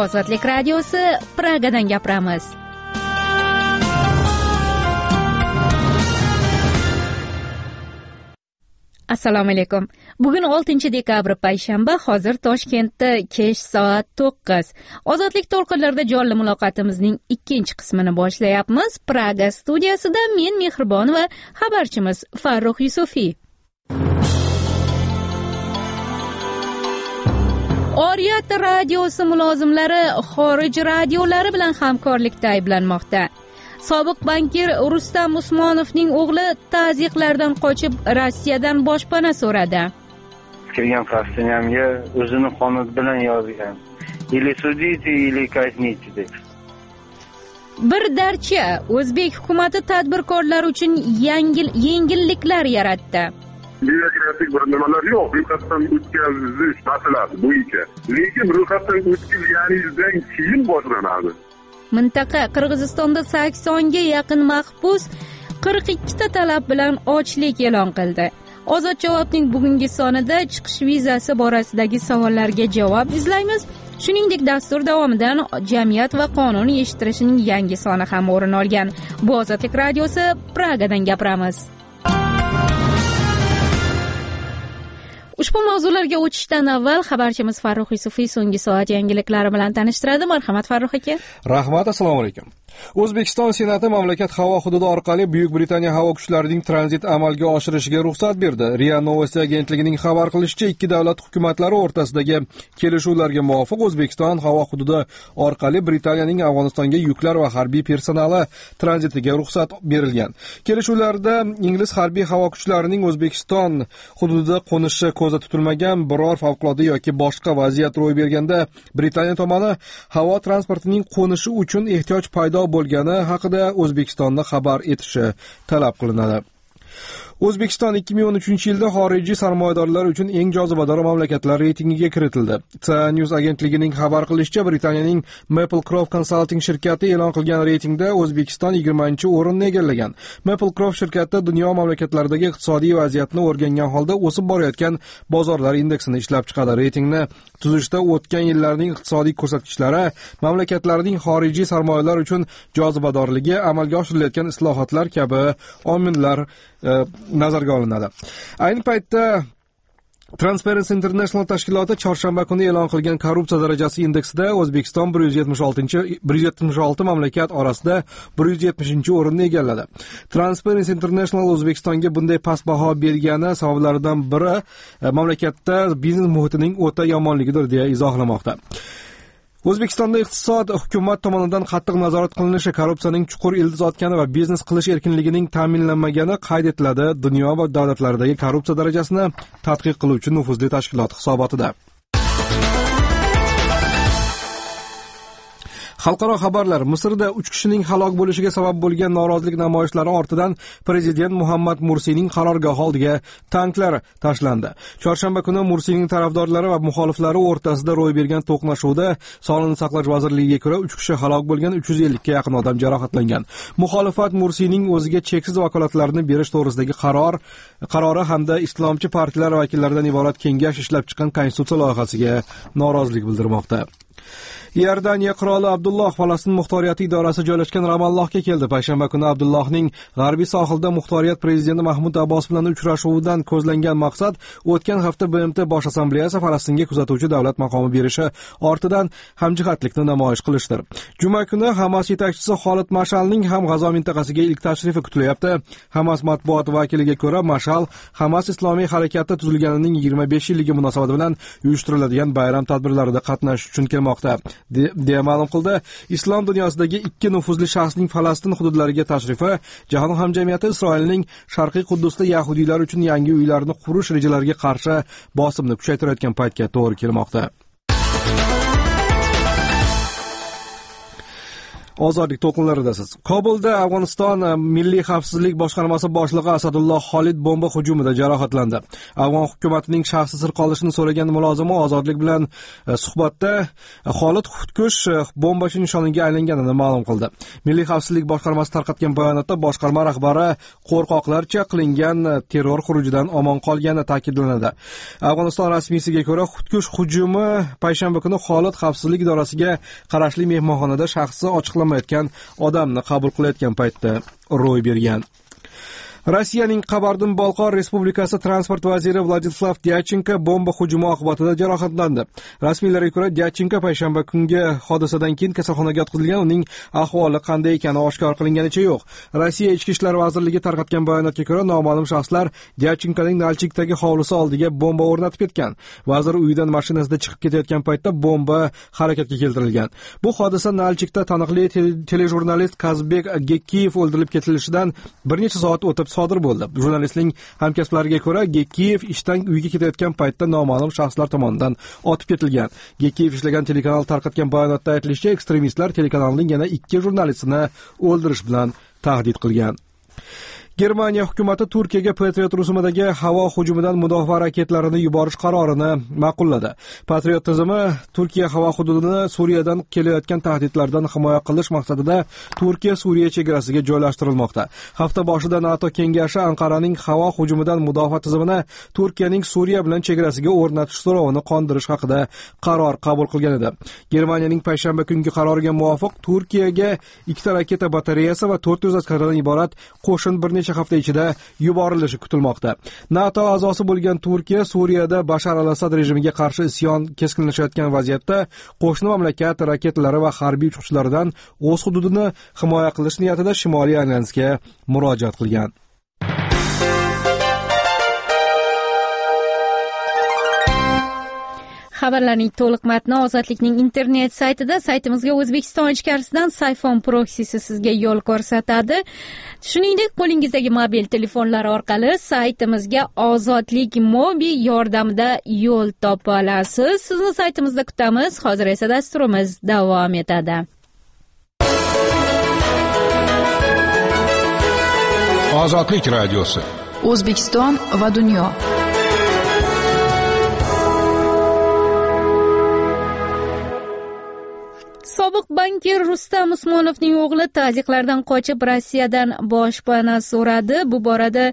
Ozodlik radiosi, Pragadan gapiramiz. Assalomu alaykum. Bugun 6-dekabr payshanba, hozir Toshkentda kech soat 9. Ozodlik to'lqinlarida jonli muloqotimizning ikkinchi qismini boshlayapmiz. Praga studiyasida men Mehribon va xabarchimiz Farruh Yusufiy. Oriyat radiosi mulozimlari xorij radiolari bilan hamkorlikda ayblanmoqda. Sobiq bankir Rustam Usmonovning o'g'li tazyiqlardan qochib Rossiyadan boshpana so'radi. Kirgan Fasteniyamga o'zini qonun bilan yozgan. Ili sudite, ili казните deb. Bir darcha O'zbek hukumatı tadbirkorlar uchun yengilliklar yaratdi. Byurokratik bir nimalar yo'q, ro'yxatdan o'tkazish masalasi bo'yicha. Lekin ro'yxatdan o'tkazganingizdan keyin boshlanadi. Mintaqa Qirg'izistonda 80 ga yaqin mahbus 42 ta talab bilan ochlik e'lon qildi. Ozod javobning bugungi sonida chiqish vizasi borasidagi savollarga javob izlaymiz. Shuningdek, dastur davomidan jamiyat va qonun eshittirishning yangi soni ham o'rin olgan. Bu Ozodlik radiosi, Pragadan gapiramiz. Ushbu mavzularga o'tishdan avval xabarchimiz Farruh Yusufiy so'nggi soat yangiliklari bilan tanishtiradi. Marhamat Farruh aka. Rahmat, assalomu alaykum. O'zbekiston Senati mamlakat havo hududi orqali Buyuk Britaniya havo kuchlarining tranzit amalga oshirishiga ruxsat berdi. RIA Novosti agentligining xabar qilishicha, ikki davlat hukumatlari o'rtasidagi kelishuvlarga muvofiq O'zbekiston havo hududi orqali Britaniyaning Afg'onistonga yuklar va harbiy personali tranzitiga ruxsat berilgan. Kelishuvlarda ingliz harbiy havo kuchlarining O'zbekiston hududida qo'nishi ko'zda tutilmagan biror favqulodda yoki boshqa vaziyat ro'y berganda Britaniya tomoni havo transportining qo'nishi uchun ehtiyoj paydo bo'lgani haqida O'zbekistonni xabar etishi talab qilinadi. O'zbekiston 2013-yilda xorijiy sarmoyadorlar uchun eng jozibador mamlakatlar reytingiga kiritildi. News agentligining xabar qilishicha, Britaniyaning Maplecroft Consulting shirkati e'lon qilgan reytingda O'zbekiston 20-o'rinni egallagan. Maplecroft shirkati dunyo mamlakatlaridagi iqtisodiy vaziyatni o'rgangan holda o'sib borayotgan bozorlar indeksini ishlab chiqadi. Reytingni tuzishda o'tgan yillarning iqtisodiy ko'rsatkichlari, mamlakatlarning xorijiy sarmoyalar uchun jozibadorligi, amalga oshirilayotgan islohotlar kabi omillar nazarga olinadi. Ayni paytda Transparency International tashkiloti chorshanba kuni e'lon qilgan korrupsiya darajasi indeksida O'zbekiston 176 mamlakat orasida 170-o'rinni egalladi. Transparency International O'zbekistonga bunday past baho bergani sabablaridan biri mamlakatda biznes muhitining o'ta yomonligidir deya izohlamoqda. O'zbekistonda iqtisod hukumat tomonidan qattiq nazorat qilinishi, korrupsiyaning chuqur ildiz otgani va biznes qilish erkinligining ta'minlanmagani qayd etiladi. Dunyo va davlatlardagi korrupsiya darajasini tadqiq qiluvchi nufuzli tashkilot hisobotida. Xalqaro xabarlar. Misrda 3 kishining halok bo'lishiga sabab bo'lgan norozilik namoyishlari ortidan prezident Muhammad Mursiyning qarorgohi oldiga tanklar tashlandi. Chorshanba kuni Mursiyning tarafdorlari va muxoliflari o'rtasida ro'y bergan to'qnashuvda Sog'liqni saqlash vazirligiga ko'ra 3 kishi halok bo'lgan, 350 ga yaqin odam jarohatlangan. Muxolifat Mursiyning o'ziga cheksiz vakolatlarni berish to'g'risidagi qarori hamda islomchi partiyalar vakillaridan iborat kengash ishlab chiqqan konstitutsiya loyihasiga norozilik bildirmoqda. Iordaniya qiroli Abdulloh Falastin muxtoriyati idorasi joylashgan Ramallohga keldi. Payshanba kuni Abdullohning g'arbiy sohilda muxtoriyat prezidenti Mahmud Abbos bilan uchrashuvidan ko'zlangan maqsad o'tgan hafta BMT bosh assambleyasi Falastinga kuzatuvchi davlat maqomi berishi ortidan hamjihatlikni namoyish qilishdir. Juma kuni Hamas yetakchisi Xolid Mashalning ham G'azo mintaqasiga ilk tashrifi kutilyapti. Hamas matbuot vakiliga ko'ra, Mashal Hamas islomiy harakati tuzilganining 25 yilligi munosabati bilan uyushtiriladigan bayram tadbirlarida qatnashish uchun kelmoqda deya ma'lum qildi. Islom dunyosidagi ikki nufuzli shaxsning Falastin hududlariga tashrifi jahon hamjamiyati Isroilning Sharqiy Quddusda yahudiylar uchun yangi uylarni qurish rejalariga qarshi bosimni kuchaytirayotgan paytga to'g'ri kelmoqda. Ozodlik to'lqinlaridasiz. Kobulda Afg'oniston Milliy xavfsizlik boshqarmasi boshlig'i Asadulloh Xolid bomba hujumida jarohatlandi. Afg'on hukumatining shaxsi sir qolishini so'ragan mulozima Ozodlik bilan suhbatda Xolid xudkush bombachi nishoniga aylanganini ma'lum qildi. Milliy xavfsizlik boshqarmasi tarqatgan bayonotda boshqarma rahbari qo'rqoqlarcha qilingan terror xurujidan omon qolgani ta'kidlanadi. Afg'oniston rasmiysiga ko'ra, xudkush hujumi payshanba kuni Xolid xavfsizlik idorasiga qarashli mehmonxonada shaxsi ochiqlamayotgan odamni qabul qilayotgan paytda ro'y bergan. Rossiyaning Qabardin-Bolqor Respublikasi transport vaziri Vladislav Dyachenko bomba hujumi oqibatida jarohatlandi. Rasmiylarga ko'ra, Dyachenko payshanba kungi hodisadan keyin kasalxonaga yotqizilgan, uning ahvoli qanday ekani oshkor qilinganicha yo'q. Rossiya Ichki ishlar vazirligi tarqatgan bayonotga ko'ra, noma'lum shaxslar Dyachenkoning Nalchikdagi hovlisi oldiga bomba o'rnatib ketgan. Vazir uyidan mashinasida chiqib ketayotgan paytda bomba harakatga keltirilgan. Bu hodisa Nalchikda taniqli telejurnalist Kazbek Gekkiyev o'ldirilib ketilishidan bir necha soat o'tib sodir bo'ldi. Jurnalistning hamkasblariga ko'ra, Gekkiyev ishdan uyga ketayotgan paytda noma'lum shaxslar tomonidan otib ketilgan. Gekkiyev ishlagan telekanal tarqatgan bayonotda aytilishicha, ekstremistlar telekanalning yana 2 jurnalistini o'ldirish bilan tahdid qilgan. Germaniya hukumati Turkiyaga Patriot rusumidagi havo hujumidan mudofaa raketlarini yuborish qarorini ma'qulladi. Patriot tizimi Turkiya havo hududini Suriyadan kelayotgan tahdidlardan himoya qilish maqsadida Turkiya-Suriya chegarasiga joylashtirilmoqda. Hafta boshida NATO kengashi Anqaraning havo hujumidan mudofaa tizimini Turkiyaning Suriya bilan chegarasiga o'rnatish so'rovini qondirish haqida qaror qabul qilgan edi. Germaniyaning payshanba kungi qaroriga muvofiq Turkiyaga 2 raketa batareyasi va 400 askardan iborat qo'shin bir necha hafta ichida yuborilishi kutilmoqda. NATO a'zosi bo'lgan Turkiya Suriyada Bashar al-Asad rejimiga qarshi isyon keskinlashayotgan vaziyatda qo'shni mamlakat raketalari va harbiy uchuvchilaridan o'z hududini himoya qilish niyatida Shimoliy alyansga murojaat qilgan. Xabarlarning to'liq matni Ozodlikning internet saytida. Saytimizga O'zbekiston ichkarisidan Sayfon proksisi sizga yo'l ko'rsatadi. Shuningdek, qo'lingizdagi mobil telefonlar orqali saytimizga Ozodlik mobi yordamida yo'l topa olasiz. Sizni saytimizda kutamiz. Hozir esa dasturimiz davom etadi. Ozodlik radiosi. O'zbekiston va dunyo. Sobiq bankir Rustam Usmonovning o'g'li tazyiqlardan qochib Rossiyadan boshpana so'radi. Bu borada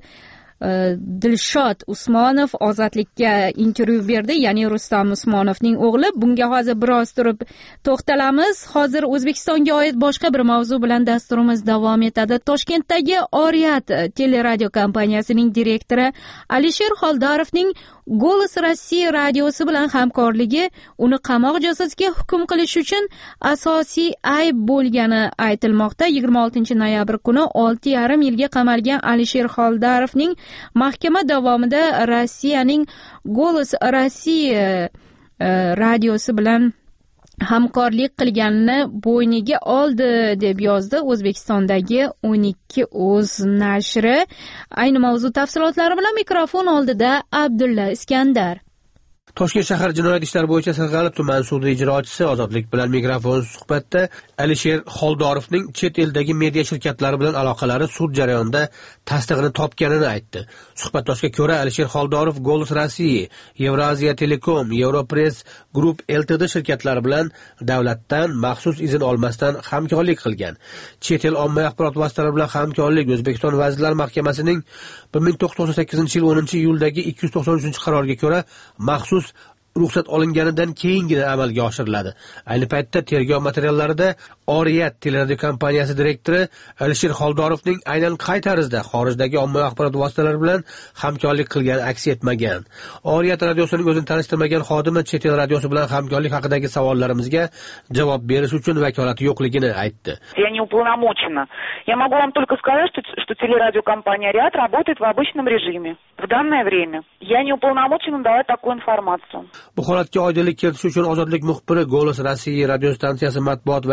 Dilshod Usmonov Ozodlikka intervyu berdi, ya'ni Rustam Usmonovning o'g'li. Bunga hozir biroz turib to'xtalamiz. Hozir O'zbekistonga oid boshqa bir mavzu bilan dasturimiz davom etadi. Toshkentdagi Oriyat teleradio kompaniyasining direktori Alisher Xoldarovning Golos Rossiya radiosi bilan hamkorligi uni qamoq jazosiga hukm qilish uchun asosiy ayb bo'lgani aytilmoqda. 26 noyabr kuni 6,5 yilga qamalgan Alisher Xoldarovning mahkama davomida Rossiyaning Golos Rossiya radiosi bilan hamkorlik qilganini bo'yniga oldi deb yozdi O'zbekistondagi 12uz nashri. Ayni mavzu tafsilotlari bilan mikrofon oldida Abdulla Iskandar. Toshkent shahar jinoyat ishlari bo'yicha Sirg'ali tuman sudi ijrochisi Ozodlik bilan mikrofon suhbatda Alisher Xoldorovning chet eldagi media shirkatlari bilan aloqalari sud jarayonida tasdig'ini topganini aytdi. Suhbatdoshga ko'ra, Alisher Xoldorov Golos Rossiya, Evraziya Telekom, Europress Group Ltd shirkatlari bilan davlatdan maxsus izn olmasdan hamkorlik qilgan. Chet el ommaviy axborot vositalari bilan hamkorlik O'zbekiston Vazirlar Mahkamasining 1998-yil 10-iyuldagi 293-qaroriga ko'ra maxsus ruxsat olinganidan keyingina amalga oshiriladi. Ayni paytda tergov materiallarida Oriyat teleradio kompaniyasi direktori Alisher Xoldorovning aynan qay tarzda xorijdagi ommaviy axborot vositalari bilan hamkorlik qilgani aks etmagan. Oriyat radiosining o'zini tanishtirmagan xodimi chet el radiosi bilan hamkorlik haqidagi savollarimizga javob berish uchun vakolati yo'qligini aytdi. Я не уполномочена. Я могу вам только сказать, что телерадиокомпания Ориат работает в обычном режиме. В данное время я не уполномочена давать такую информацию. Bu holatga oydinlik kiritish uchun Ozodlik muxbiri Golos Rossiya radio stansiyasi matbuot vakili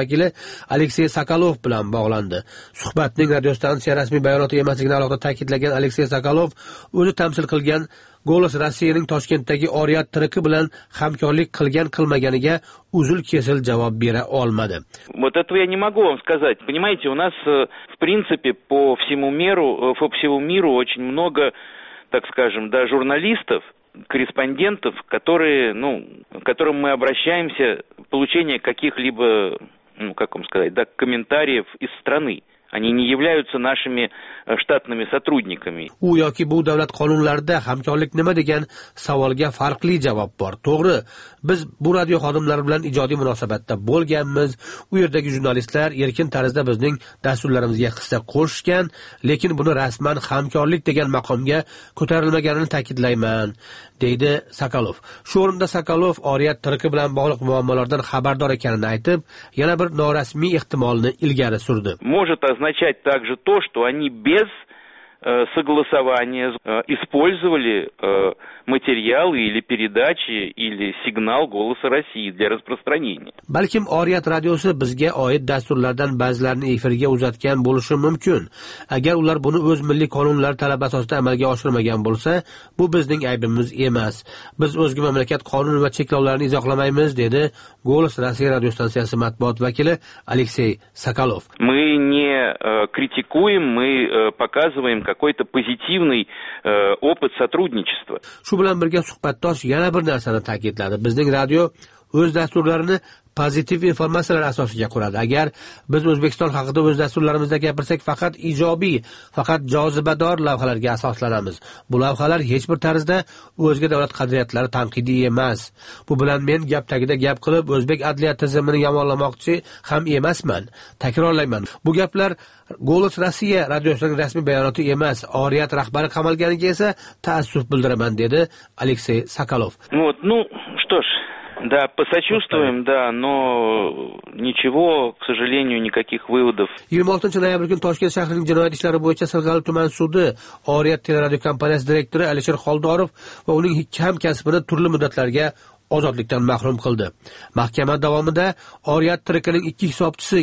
Aleksey Sokolov bilan bog'landi. Suhbatning radiostansiya rasmiy bayonoti emasligini alohida ta'kidlagan Aleksey Sokolov o'zi tamsil qilgan Golos Rossiyaning Toshkentdagi Oriyat triki bilan hamkorlik qilgan-qilmaganiga uzil-kesil javob bera olmadi. Вот этого я не могу вам сказать. Понимаете, у нас в принципе по всему миру очень много, так скажем, да, журналистов, корреспондентов, к которым мы обращаемся в получении каких-либо, как вам сказать, да, комментариев из страны. Они не являются нашими штатными сотрудниками. U yoki bu davlat qonunlarida hamkorlik nima degan savolga farqli javob bor. To'g'ri, biz bu radio xodimlari bilan ijodiy munosabatda bo'lganmiz. U yerdagi jurnalistlar erkin tarzda bizning dasturlarimizga hissa qo'shgan, lekin buni rasman hamkorlik degan maqomga ko'tarilmaganini ta'kidlayman, deydi Sokolov. Shu o'rinda Sokolov Oriyat triki bilan bog'liq muammolardan xabardor ekanini aytib, yana bir norasmiy ehtimolni ilgari surdi. Может означать также то, что они без согласования использовали материалы или передачи или сигнал «Голоса России» для распространения. Balkim Oriyat radiosi bizga oid dasturlardan ba'zilarini efirga uzatgan bo'lishi mumkin. Agar ular buni o'z milliy qonunlari talabi asosida amalga oshirmagan bo'lsa, bu bizning aybimiz emas. Biz o'zga mamlakat qonun va cheklovlarini izohlamaymiz, dedi Golos Rossiya radiostansiyasi matbuot vakili Aleksey Sokolov. Мы не критикуем, мы показываем какой-то позитивный опыт сотрудничества. Shu bilan birga suhbatdosh yana bir narsani ta'kidladi. Bizning radio o'z dasturlarini pozitiv informatsiyalar asosiga quradi. Agar biz O'zbekiston haqida o'z dasturlarimizda gapirsak, faqat ijobiy, faqat jozibador lavhalarga asoslanamiz. Bu lavhalar hech bir tarzda o'zga davlat qadriyatlari tanqidiy emas. Bu bilan men gap tagida gap qilib, o'zbek adliyat tizimini yomonlamoqchi ham emasman. Takrorlayman. Bu gaplar Golos Rossiya radiosining rasmiy bayonoti emas. Oriyat rahbari qamalganiga esa taassuf bildiraman, dedi Aleksey Sokolov. Что ж, да, посочувствуем, да, но ничего, к сожалению, никаких выводов. 26 noyabr kuni Toshkent shahrining jinoyat ishlari bo'yicha Sirg'ali tuman sudi Oriyat teleradio kompaniyasi direktori Alisher Xoldorov va uning hamkasbini turli muddatlarga ozodlikdan mahrum qildi. Mahkama davomida Oriyat trikining ikki hisobchisi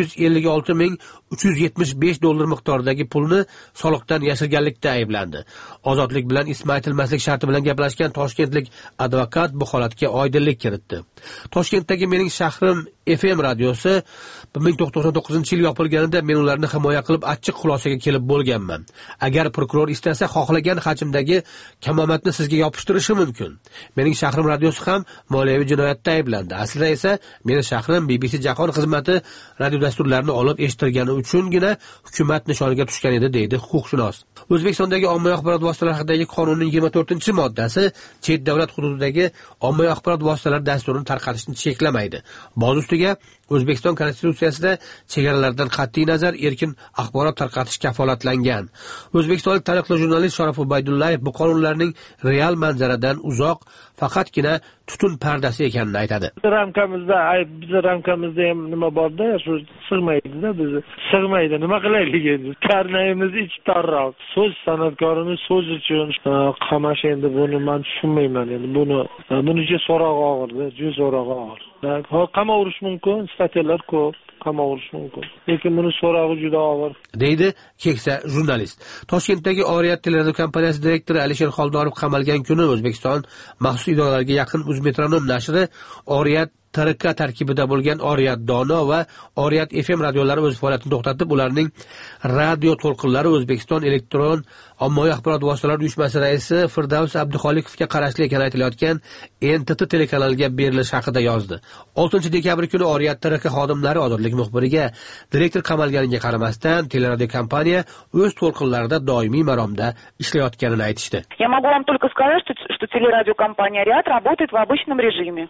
$756,375 miqdoridagi pulni soliqdan yashirganlikda ayblandi. Ozodlik bilan ismi aytilmaslik sharti bilan gaplashgan toshkentlik advokat bu holatga oydinlik kiritdi. Toshkentdagi Mening shahrim FM radiosi 1999-yil yopilganida men ularni himoya qilib achchiq xulosaga kelib bo'lganman. Agar prokuror istasa, xohlagan hajmdagi kamomatni sizga yopishtirishi mumkin. Mening shahrim radiosi ham moliyaviy jinoyatda ayblandi. Aslida esa Mening shahrim BBC Jahon xizmati radio dasturlarini olib eshittirgani uchungina hukumat nishoniga tushgan edi, deydi huquqshunos. O'zbekistondagi ommaviy axborot vositalari haqidagi qonunning 24-moddasi chet davlat hududidagi ommaviy axborot vositalari dasturini tarqatishni cheklamaydi. Boz ustiga O'zbekiston konstitutsiyasida chegaralardan qat'iy nazar erkin axborot tarqatish kafolatlangan. O'zbekistonlik taniqli jurnalist Sharof Ubaydullayev bu qonunlarning real manzaradan uzoq, faqatgina tutun pardasi ekanini aytadi. Biz ramkamizda ham nima borda, shu sig'maydi-da, bizni sig'maydi. Nima qilaylik endi? Karnayimiz ichi torroq. So'z san'atkorimiz so'z uchun qamash, endi buni men tushunmayman. Endi bunicha so'roq og'irda, juda so'roq og'ir. Qamovurish mumkin, statiyalar ko'p, qamovurish mumkin. Lekin buni so'rog'i juda og'ir, deydi keksa jurnalist. Toshkentdagi Oriyat teleradio kompaniyasi direktori Alisher Xoldorov qamalgan kuni O'zbekiston maxsus idoralariga yaqin Uzmetronom nashri Oriyat TRK tarkibida bo'lgan Oriyat Dono va Oriyat FM radiolari o'z faoliyatini to'xtatib, ularning radio to'lqinlari O'zbekiston elektron ommaviy axborot vositalari uyushmasi raisi Firdavs Abduxoliqovga qarashli ekani aytilayotgan NTT telekanaliga berilish haqida yozdi. 6 dekabr kuni Oriyat TRK xodimlari ozodlik muxbiriga direktor qamalganiga qaramasdan teleradio kompaniya o'z to'lqinlarida doimiy maromda ishlayotganini aytishdi. Я могу вам только сказать, что телерадиокомпания Ариат работает в обычном режиме.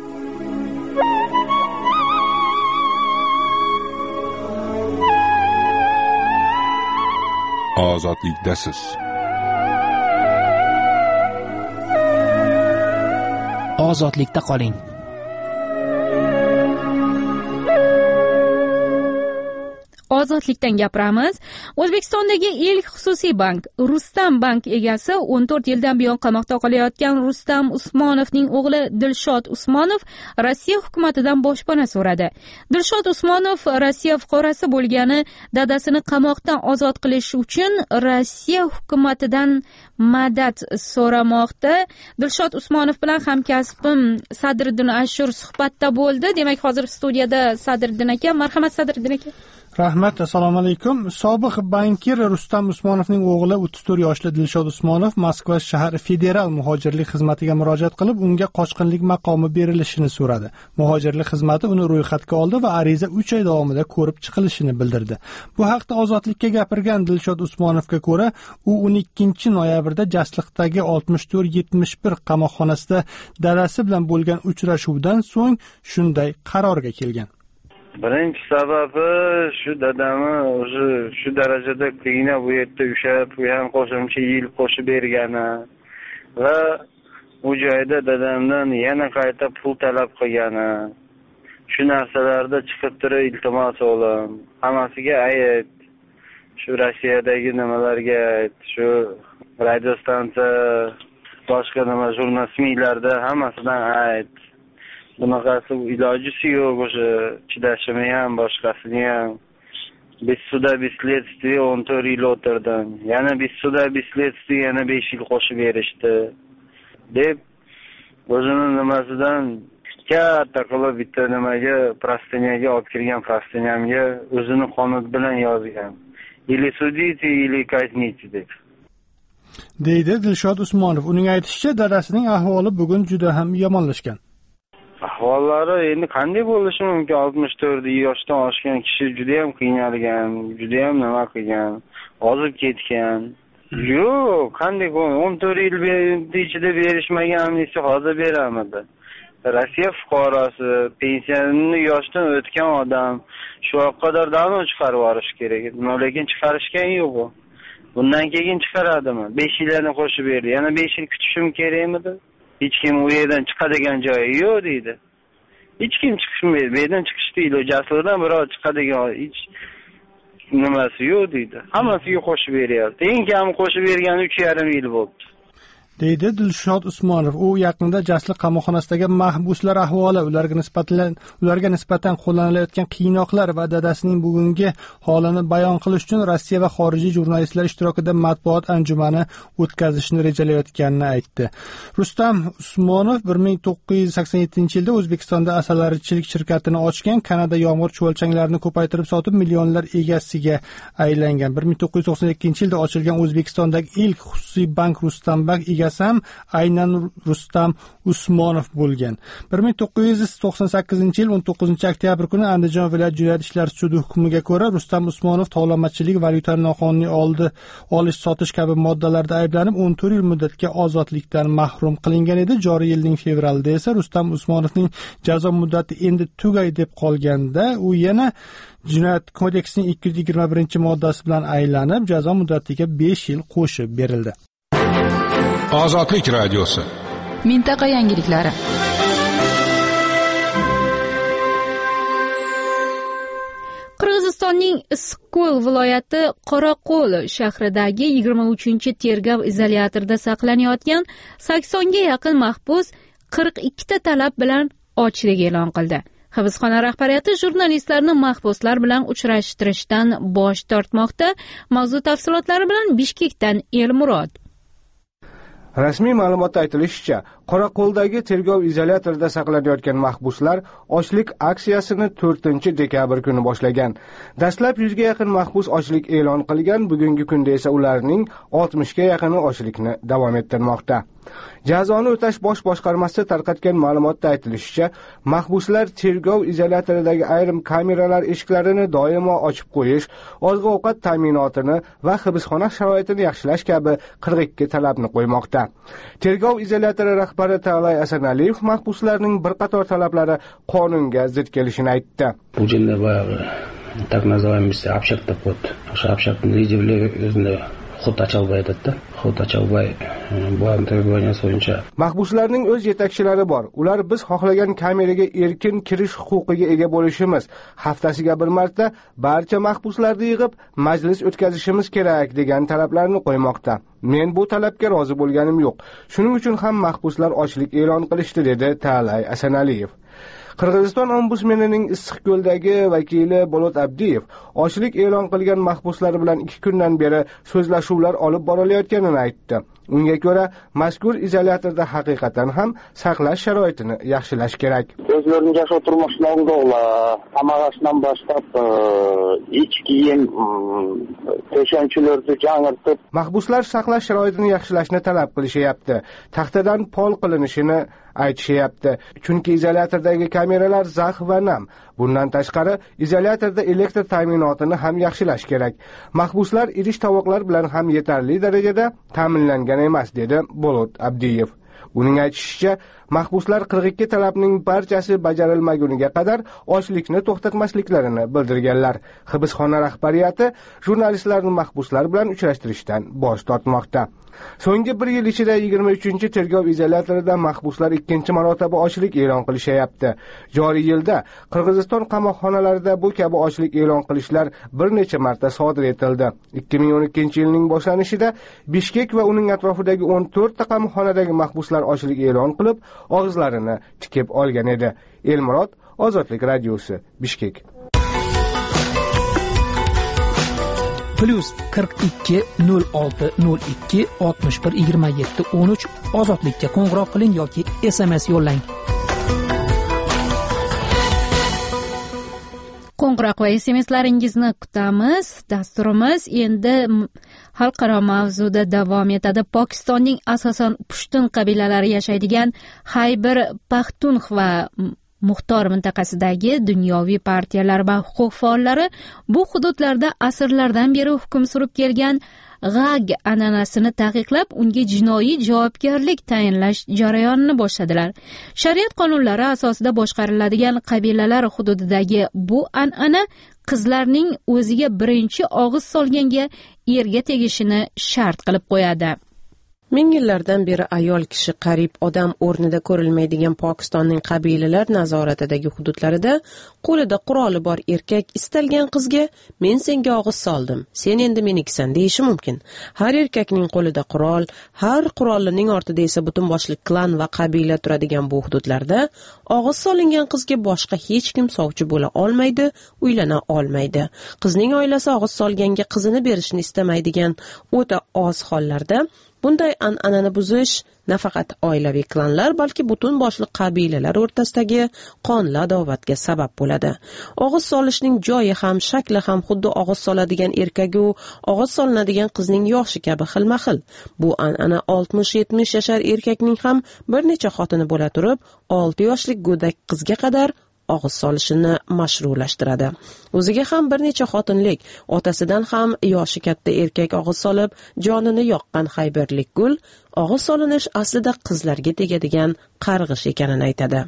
Ozodlikdasiz. Ozodlikda qoling. ozodlikdan gapiramiz. O'zbekistondagi ilk xususiy bank Rustam bank egasi 14 yildan buyon qamoqda qolayotgan Rustam Usmonovning o'g'li Dilshod Usmonov Rossiya hukumatidan boshpana so'radi. Dilshod Usmonov Rossiya fuqarosi bo'lgani dadasini qamoqdan ozod qilish uchun Rossiya hukumatidan madad so'ramoqda. Dilshod Usmonov bilan hamkasbim Sadriddin Ashur suhbatda bo'ldi. Demak, hozir studiyada Sadriddin aka. Marhamat Sadriddin aka. Rahmat, assalomu alaykum. Sobiq bankir Rustam Usmonovning o'g'li 34 yoshli Dilshod Usmonov Moskva shahar federal muhojirlik xizmatiga murojaat qilib, unga qochqinlik maqomi berilishini so'radi. Muhojirlik xizmati uni ro'yxatga oldi va ariza 3 oy davomida ko'rib chiqilishini bildirdi. Bu haqda Ozodlikka gapirgan Dilshod Usmonovga ko'ra, u 12 noyabrda Jasliqdagi 64-71 qamoqxonasida dadasi bilan bo'lgan uchrashuvdan so'ng shunday qarorga kelgan. Birinchi sababi shu dadamni o'zi shu darajada qiynab bu yerda ushlab, bu ham qo'shimcha yil qo'shib bergani va u joyda dadamdan yana qayta pul talab qilgani, shu narsalarda chiqib turib iltimos o'g'lim, hammasiga ayt, shu Rossiyadagi nimalarga ayt, shu radio stansiya, boshqa nima jurnalistlarda hammasidan ayt. Bunaqasi ilojisi yo'q, o'sha chidashimi ham, boshqasini ham. Biz suda следствие 14 yil o'tirdim. Yana biz suda следствие yana 5 yil qo'shib berishdi. Deb o'zini nimasidan katta qilib bitta nimaga простыняga olib kirgan, простынямga o'zini qoni bilan yozgan. Или судите, или казните deb. Deydi Dilshod Usmonov. Uning aytishicha, dadasining ahvoli bugun juda ham yomonlashgan. Ahvollari endi qanday bo'lishi mumkin? 64 yoshdan oshgan kishi juda ham qiynalgan, juda ham nima qilgan, ozib ketgan. Yo'q, qanday 14 yil ichida berishmagan amnistiya hozir beramadi. Rossiya fuqarosi, pensiyani yoshdan o'tgan odam shu qadar davno chiqarib yuborish kerak. Lekin chiqarishgan yo'q bu. Bundan keyin chiqaradimi? 5 yillarni qo'shib berdi. Yana 5 yil kutishim kerakmidi? Hech kim u yerdan chiqadigan joyi yo'q deydi. Hech kim chiqmaydi. Bu yerdan chiqishdi, ilojasidan birov chiqadigan hech nimasi yo'q deydi. Hammasiga qo'shib beryapti. Eng kam qo'shib bergani 3,5 yil bo'ldi. Deydi Dilshod Usmonov. U yaqinda Jasliq qamoqxonasidagi mahbuslar ahvoli, ularga nisbatan qo'llanilayotgan qiynoqlar va dadasining bugungi holini bayon qilish uchun Rossiya va xorijiy jurnalistlar ishtirokida matbuot anjumani o'tkazishni rejalayotganini aytdi. Rustam Usmonov 1987-yilda O'zbekistonda asalarichilik shirkatini ochgan, Kanada yomg'ir chuvalchanglarini ko'paytirib sotib millionlar egasiga aylangan. 1992-yilda ochilgan O'zbekistondagi ilk xususiy bank Rustam bank egasi ham aynan Rustam Usmonov bo'lgan. 1998-yil 19-oktyabr kuni Andijon viloyat jinoyat ishlari sudi hukmiga ko'ra Rustam Usmonov tovlamachilik, valyutani noqonuniy olish-sotish kabi moddalarda ayblanib 14 yil muddatga ozodlikdan mahrum qilingan edi. Joriy yilning fevralida esa Rustam Usmonovning jazo muddati endi tugay deb qolganda, u yana Jinoyat kodeksining 221-moddasi bilan aylanib, jazo muddatiga 5 yil qo'shib berildi. Ozodlik radiosi. Mintaqa yangiliklari. Qirg'izistonning Issiqko'l viloyati Qoraqo'l shahridagi 23-tergov izolyatorida saqlanayotgan 80 ga yaqin mahbus 42 ta talab bilan ochlik e'lon qildi. Hibsxona rahbariyati jurnalistlarni mahbuslar bilan uchrashtirishdan bosh tortmoqda. Mavzu tafsilotlari bilan Bishkekdan Elmurod. Rasmiy ma'lumotda aytilishicha, Qoraqo'ldagi tergov izolyatorida saqlanayotgan mahbuslar ochlik aksiyasini 4-dekabr kuni boshlagan. Dastlab 100 ga yaqin mahbus ochlik e'lon qilgan, bugungi kunda esa ularning 60 ga yaqini ochlikni davom ettirmoqda. Jazoni o'tash bosh boshqarmasida tarqatgan ma'lumotda aytilishicha, mahbuslar tergov izolyatoridagi ayrim kameralar eshiklarini doimo ochib qo'yish, oziq-ovqat ta'minotini va hibsxona sharoitini yaxshilash kabi 42 talabni qo'ymoqda. Tergov izolyatori rahbari Ta'lay Asanaliyev mahbuslarning bir qator talablari qonunga zid kelishini aytdi. Bu yerda так называемый общак-то под общак o'zini Xudachevbay aytdi. Xudachevbay bu intervyuning bo'yicha mahbuslarning o'z yetakchilari bor. Ular biz xohlagan kameraga erkin kirish huquqiga ega bo'lishimiz, haftasiga bir marta barcha mahbuslarni yig'ib majlis o'tkazishimiz kerak degan talablarni qo'ymoqda. Men bu talabga rozi bo'lganim yo'q. Shuning uchun ham mahbuslar ochlik e'lon qilishdi dedi Ta'lay Asanaliyev. Qirg'iziston ombudsmenining Issiqko'ldagi vakili Bolot Abdiyev ochlik e'lon qilgan mahbuslar bilan 2 kundan beri so'zlashuvlar olib borilayotganini aytdi. Unga ko'ra, mazkur izolyatorda haqiqatan ham saqlash sharoitini yaxshilash kerak. O'zlarining yashash turmushidan qamoqdan boshlab ich kiyim, to'shanchilarni jangirtib, mahbuslar saqlash sharoitini yaxshilashni talab qilishyapti. Taxtadan pol qilinishini aytishyapti. Chunki izolyatordagi kameralar zax va nam. Bundan tashqari, izolyatorda elektr ta'minotini ham yaxshilash kerak. Mahbuslar idish tovoqlar bilan ham yetarli darajada ta'minlangan emas, dedi Bolot Abdiyev. Uning aytishicha, mahbuslar 42 talabning barchasi bajarilmaguniga qadar ochlikni to'xtatmasliklarini bildirganlar. Hibsxona rahbariyati jurnalistlarni mahbuslar bilan uchrashtirishdan bosh tortmoqda. So'nggi 1 yil ichida 23-tergov izolyatorida mahbuslar 2-marotaba ochlik e'lon qilishyapti. Joriy yilda Qirg'iziston qamoqxonalarida bu kabi ochlik e'lon qilishlar bir necha marta sodir etildi. 2012-yilning boshlanishida Bishkek va uning atrofidagi 14 ta qamoqxonadagi mahbuslar ochlik e'lon qilib, og'izlarini tikib olgan edi. Elmurod, Ozodlik radiosi, Bishkek. +42 06 02 61 27 13 ozodlikka qo'ng'iroq qiling yoki SMS yo'llang. Qo'ng'iroq va SMSlaringizni kutamiz. Dasturimiz endi xalqaro mavzuda davom etadi. Pokistonning asosan pushtun qabilalari yashaydigan Xayber Paxtunxva muxtor mintaqasidagi dunyoviy partiyalar va huquq faollari bu hududlarda asrlardan beri hukm surib kelgan g'ag an'anasini taqiqlab, unga jinoiy javobgarlik tayinlash jarayonini boshladilar. Shariat qonunlari asosida boshqariladigan qabilalar hududidagi bu an'ana qizlarning o'ziga birinchi og'iz solganga erga tegishini shart qilib qo'yadi. Ming yillardan beri ayol kishi qarib odam o'rnida ko'rilmaydigan Pokistonning qabilalar nazoratidagi hududlarida qo'lida quroli bor erkak istalgan qizga men senga og'iz soldim, sen endi menikisan deyishi mumkin. Har erkakning qo'lida qurol, har qurollining ortida esa butun boshli klan va qabila turadigan bu hududlarda og'iz solingan qizga boshqa hech kim sovchi bo'la olmaydi, uylana olmaydi. Qizning oilasi og'iz solganga qizini berishni istamaydigan o'ta oz hollarda bunday an'anani buzish nafaqat oilaviy klanlar, balki butun boshli qabilalar o'rtasidagi qonli adovatga sabab bo'ladi. Og'iz solishning joyi ham, shakli ham xuddi og'iz soladigan erkagu og'iz solinadigan qizning yoshi kabi xilma-xil. Bu an'ana 60-70 yashar erkakning ham bir necha xotini bo'la turib, 6 yoshlik go'dak qizga qadar og'iz solishini mashru'lashtiradi. O'ziga ham bir necha xotinlik, otasidan ham yoshi katta erkak og'iz solib, jonini yoqqan Xayberlik gul og'iz solinish aslida qizlarga tegadigan qarg'ish ekanini aytadi.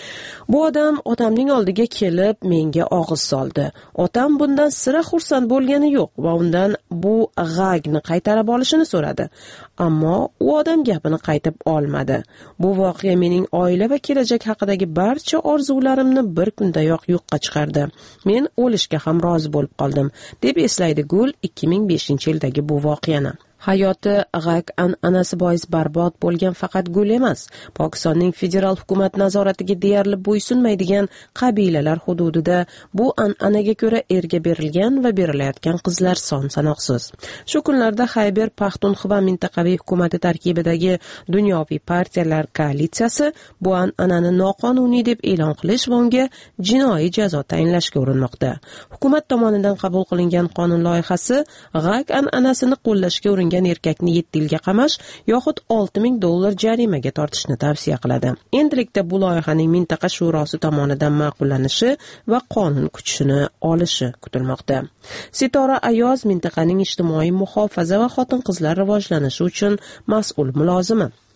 Bu odam otamning oldiga kelib menga og'iz soldi. Otam bundan sira xursand bo'lgani yo'q va undan bu g'agni qaytarib olishini so'radi. Ammo u odam gapini qaytib olmadi. Bu voqea mening oila va kelajak haqidagi barcha orzularimni bir kundayoq yo'qqa chiqardi. Men o'lishga ham rozi bo'lib qoldim, deb eslaydi Gul 2005-yildagi bu voqeani. Hayoti g'ag an'anasi bois barbod bo'lgan faqat Gul emas, Pokistonning federal hukumat nazoratiga deyarli bo'ysunmaydigan qabilalar hududida bu an'anaga ko'ra erga berilgan va berilayotgan qizlar son sanoqsiz. Shu kunlarda Xayber Paxtunxva mintaqaviy hukumati tarkibidagi dunyoviy partiyalar koalitsiyasi bu an'anani noqonuniy deb e'lon qilish va unga jinoiy jazo tayinlashga urinmoqda. Hukumat tomonidan qabul qilingan qonun loyihasi g'ag an'anasini qo'llashga uringan erkakni 7 yilga qamash yoxud $6,000 jarimaga tortishni tavsiya qiladi. Endilikda bu loyihaning mintaqa shurosi tomonidan ma'qullanishi va qonun kuchini olishi kutilmoqda. Sitora Ayoz mintaqaning ijtimoiy muhofaza va xotin-qizlar rivojlanishi uchun mas'ul mulozimi.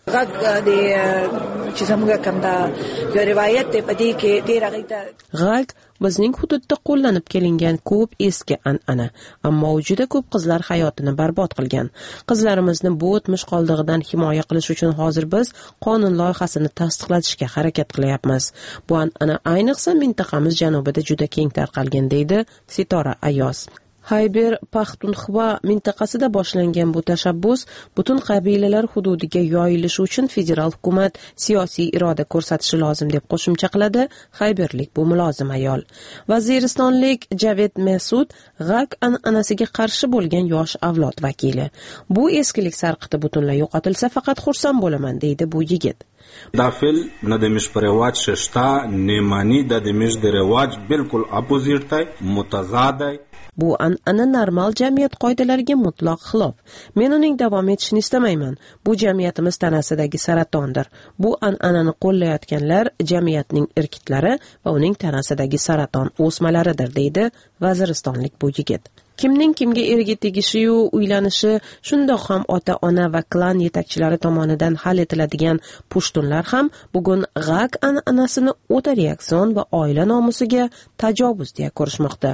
g'ag bizning hududda qo'llanib kelingan ko'p eski an'ana, ammo juda ko'p qizlar hayotini barbod qilgan. Qizlarimizni bu o'tmish qoldig'idan himoya qilish uchun hozir biz qonun loyihasini tasdiqlatishga harakat qilyapmiz. Bu an'ana ayniqsa mintaqamiz janubida juda keng tarqalgan, deydi Sitora Ayoz. Xayber Paxtunxva mintaqasida boshlangan bu tashabbus butun qabilalar hududiga yoyilishi uchun federal hukumat siyosiy iroda ko'rsatishi lozim deb qo'shimcha qiladi Xayberlik bu mulozim ayol. Vaziristonlik Javed Mesud g'ag an'anasiga qarshi bo'lgan yosh avlod vakili. Bu eskilik sarqiti butunlay yo'qotilsa faqat xursand bo'laman, deydi bu yigit. دا فعل نه د مش پر رواج ششتا نیمانی د مش د رواج بالکل اپوزیت دی متضاد دی. Bu an'ana normal jamiyat qoidalariga mutlaq xilof. Men uning davom etishini istamayman. Bu jamiyatimiz tanasidagi saratondir. Bu an'anani qo'llayotganlar jamiyatning irkitlari va uning tanasidagi saraton o'smalaridir, deydi vaziristonlik bu yigit. Kimning kimga eriga tegishi-yu uylanishi shundoq ham ota-ona va klan yetakchilari tomonidan hal etiladigan pushtunlar ham bugun g'ag an'anasini o'ta reaksion va oila nomusiga tajovuz deya ko'rishmoqda.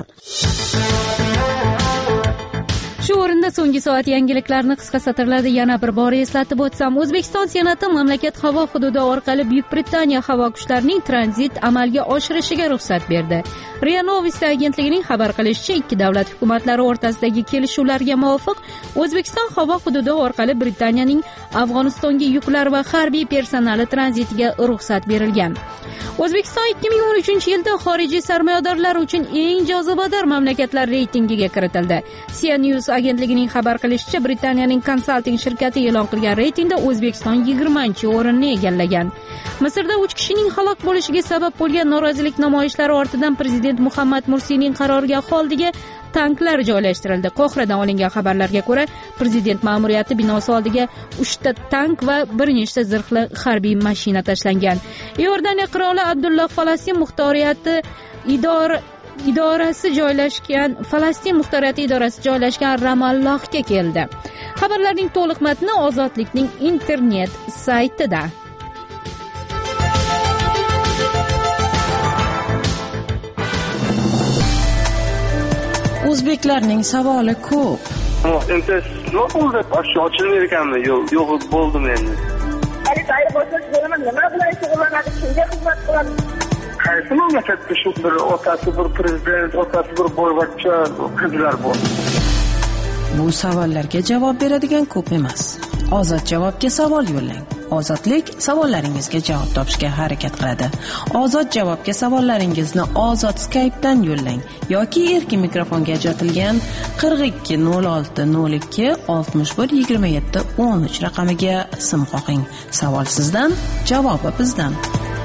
Shu o'rinda so'nggi soat yangiliklarini qisqa satrlarda yana bir bor eslatib o'tsam, O'zbekiston Senati mamlakat havo hududi orqali Buyuk Britaniya havo kuchlarining tranzit amalga oshirishiga ruxsat berdi. RIA Novosti agentligining xabar qilishicha, ikki davlat hukumatlari o'rtasidagi kelishuvlarga muvofiq O'zbekiston havo hududi orqali Britaniyaning Afg'onistonga yuklar va harbiy personali tranzitiga ruxsat berilgan. O'zbekiston 2013-yilda xorijiy sarmoyadorlar uchun eng jozibador mamlakatlar reytingiga kiritildi. CNews agentligining xabar qilishicha, Britaniyaning konsalting shirkati e'lon qilgan reytingda O'zbekiston 20-o'rinni egallagan. Misrda 3 kishining halok bo'lishiga sabab bo'lgan norozilik namoyishlari ortidan prezident Muhammad Mursiyning qarorgohi oldiga tanklar joylashtirildi. Qohiradan olingan xabarlarga ko'ra, prezident ma'muriyati binosi oldiga 3 ta tank va bir nechta zirhli harbiy mashina tashlangan. Iordaniya qiroli Abdulloh Falastin muxtoriyati idorasi joylashgan Ramallohga keldi. Xabarlarning to'liq matni Ozodlikning internet saytida. O'zbeklarning savoli ko'p. Endi nima bo'ldi? Ochilmaydi ekanmi? Yo'q, bo'ldim endi. Ayb bo'lsangiz bo'laman, nima bilan shug'ullanadi, kimga xizmat qiladi? Qaysi mamlakatda shu bir otasi bir prezident, otasi bir boyvachcha qizlar bor? Bu savollarga javob beradigan ko'p emas. Ozod javobga savol yo'llang. Ozodlik savollaringizga javob topishga harakat qiladi. Ozod javobga savollaringizni Ozod Skype'dan yo'llang yoki erkin mikrofonga ajratilgan 42 06 02 61 27 13 raqamiga sim qo'ying. Savol sizdan, javobi bizdan.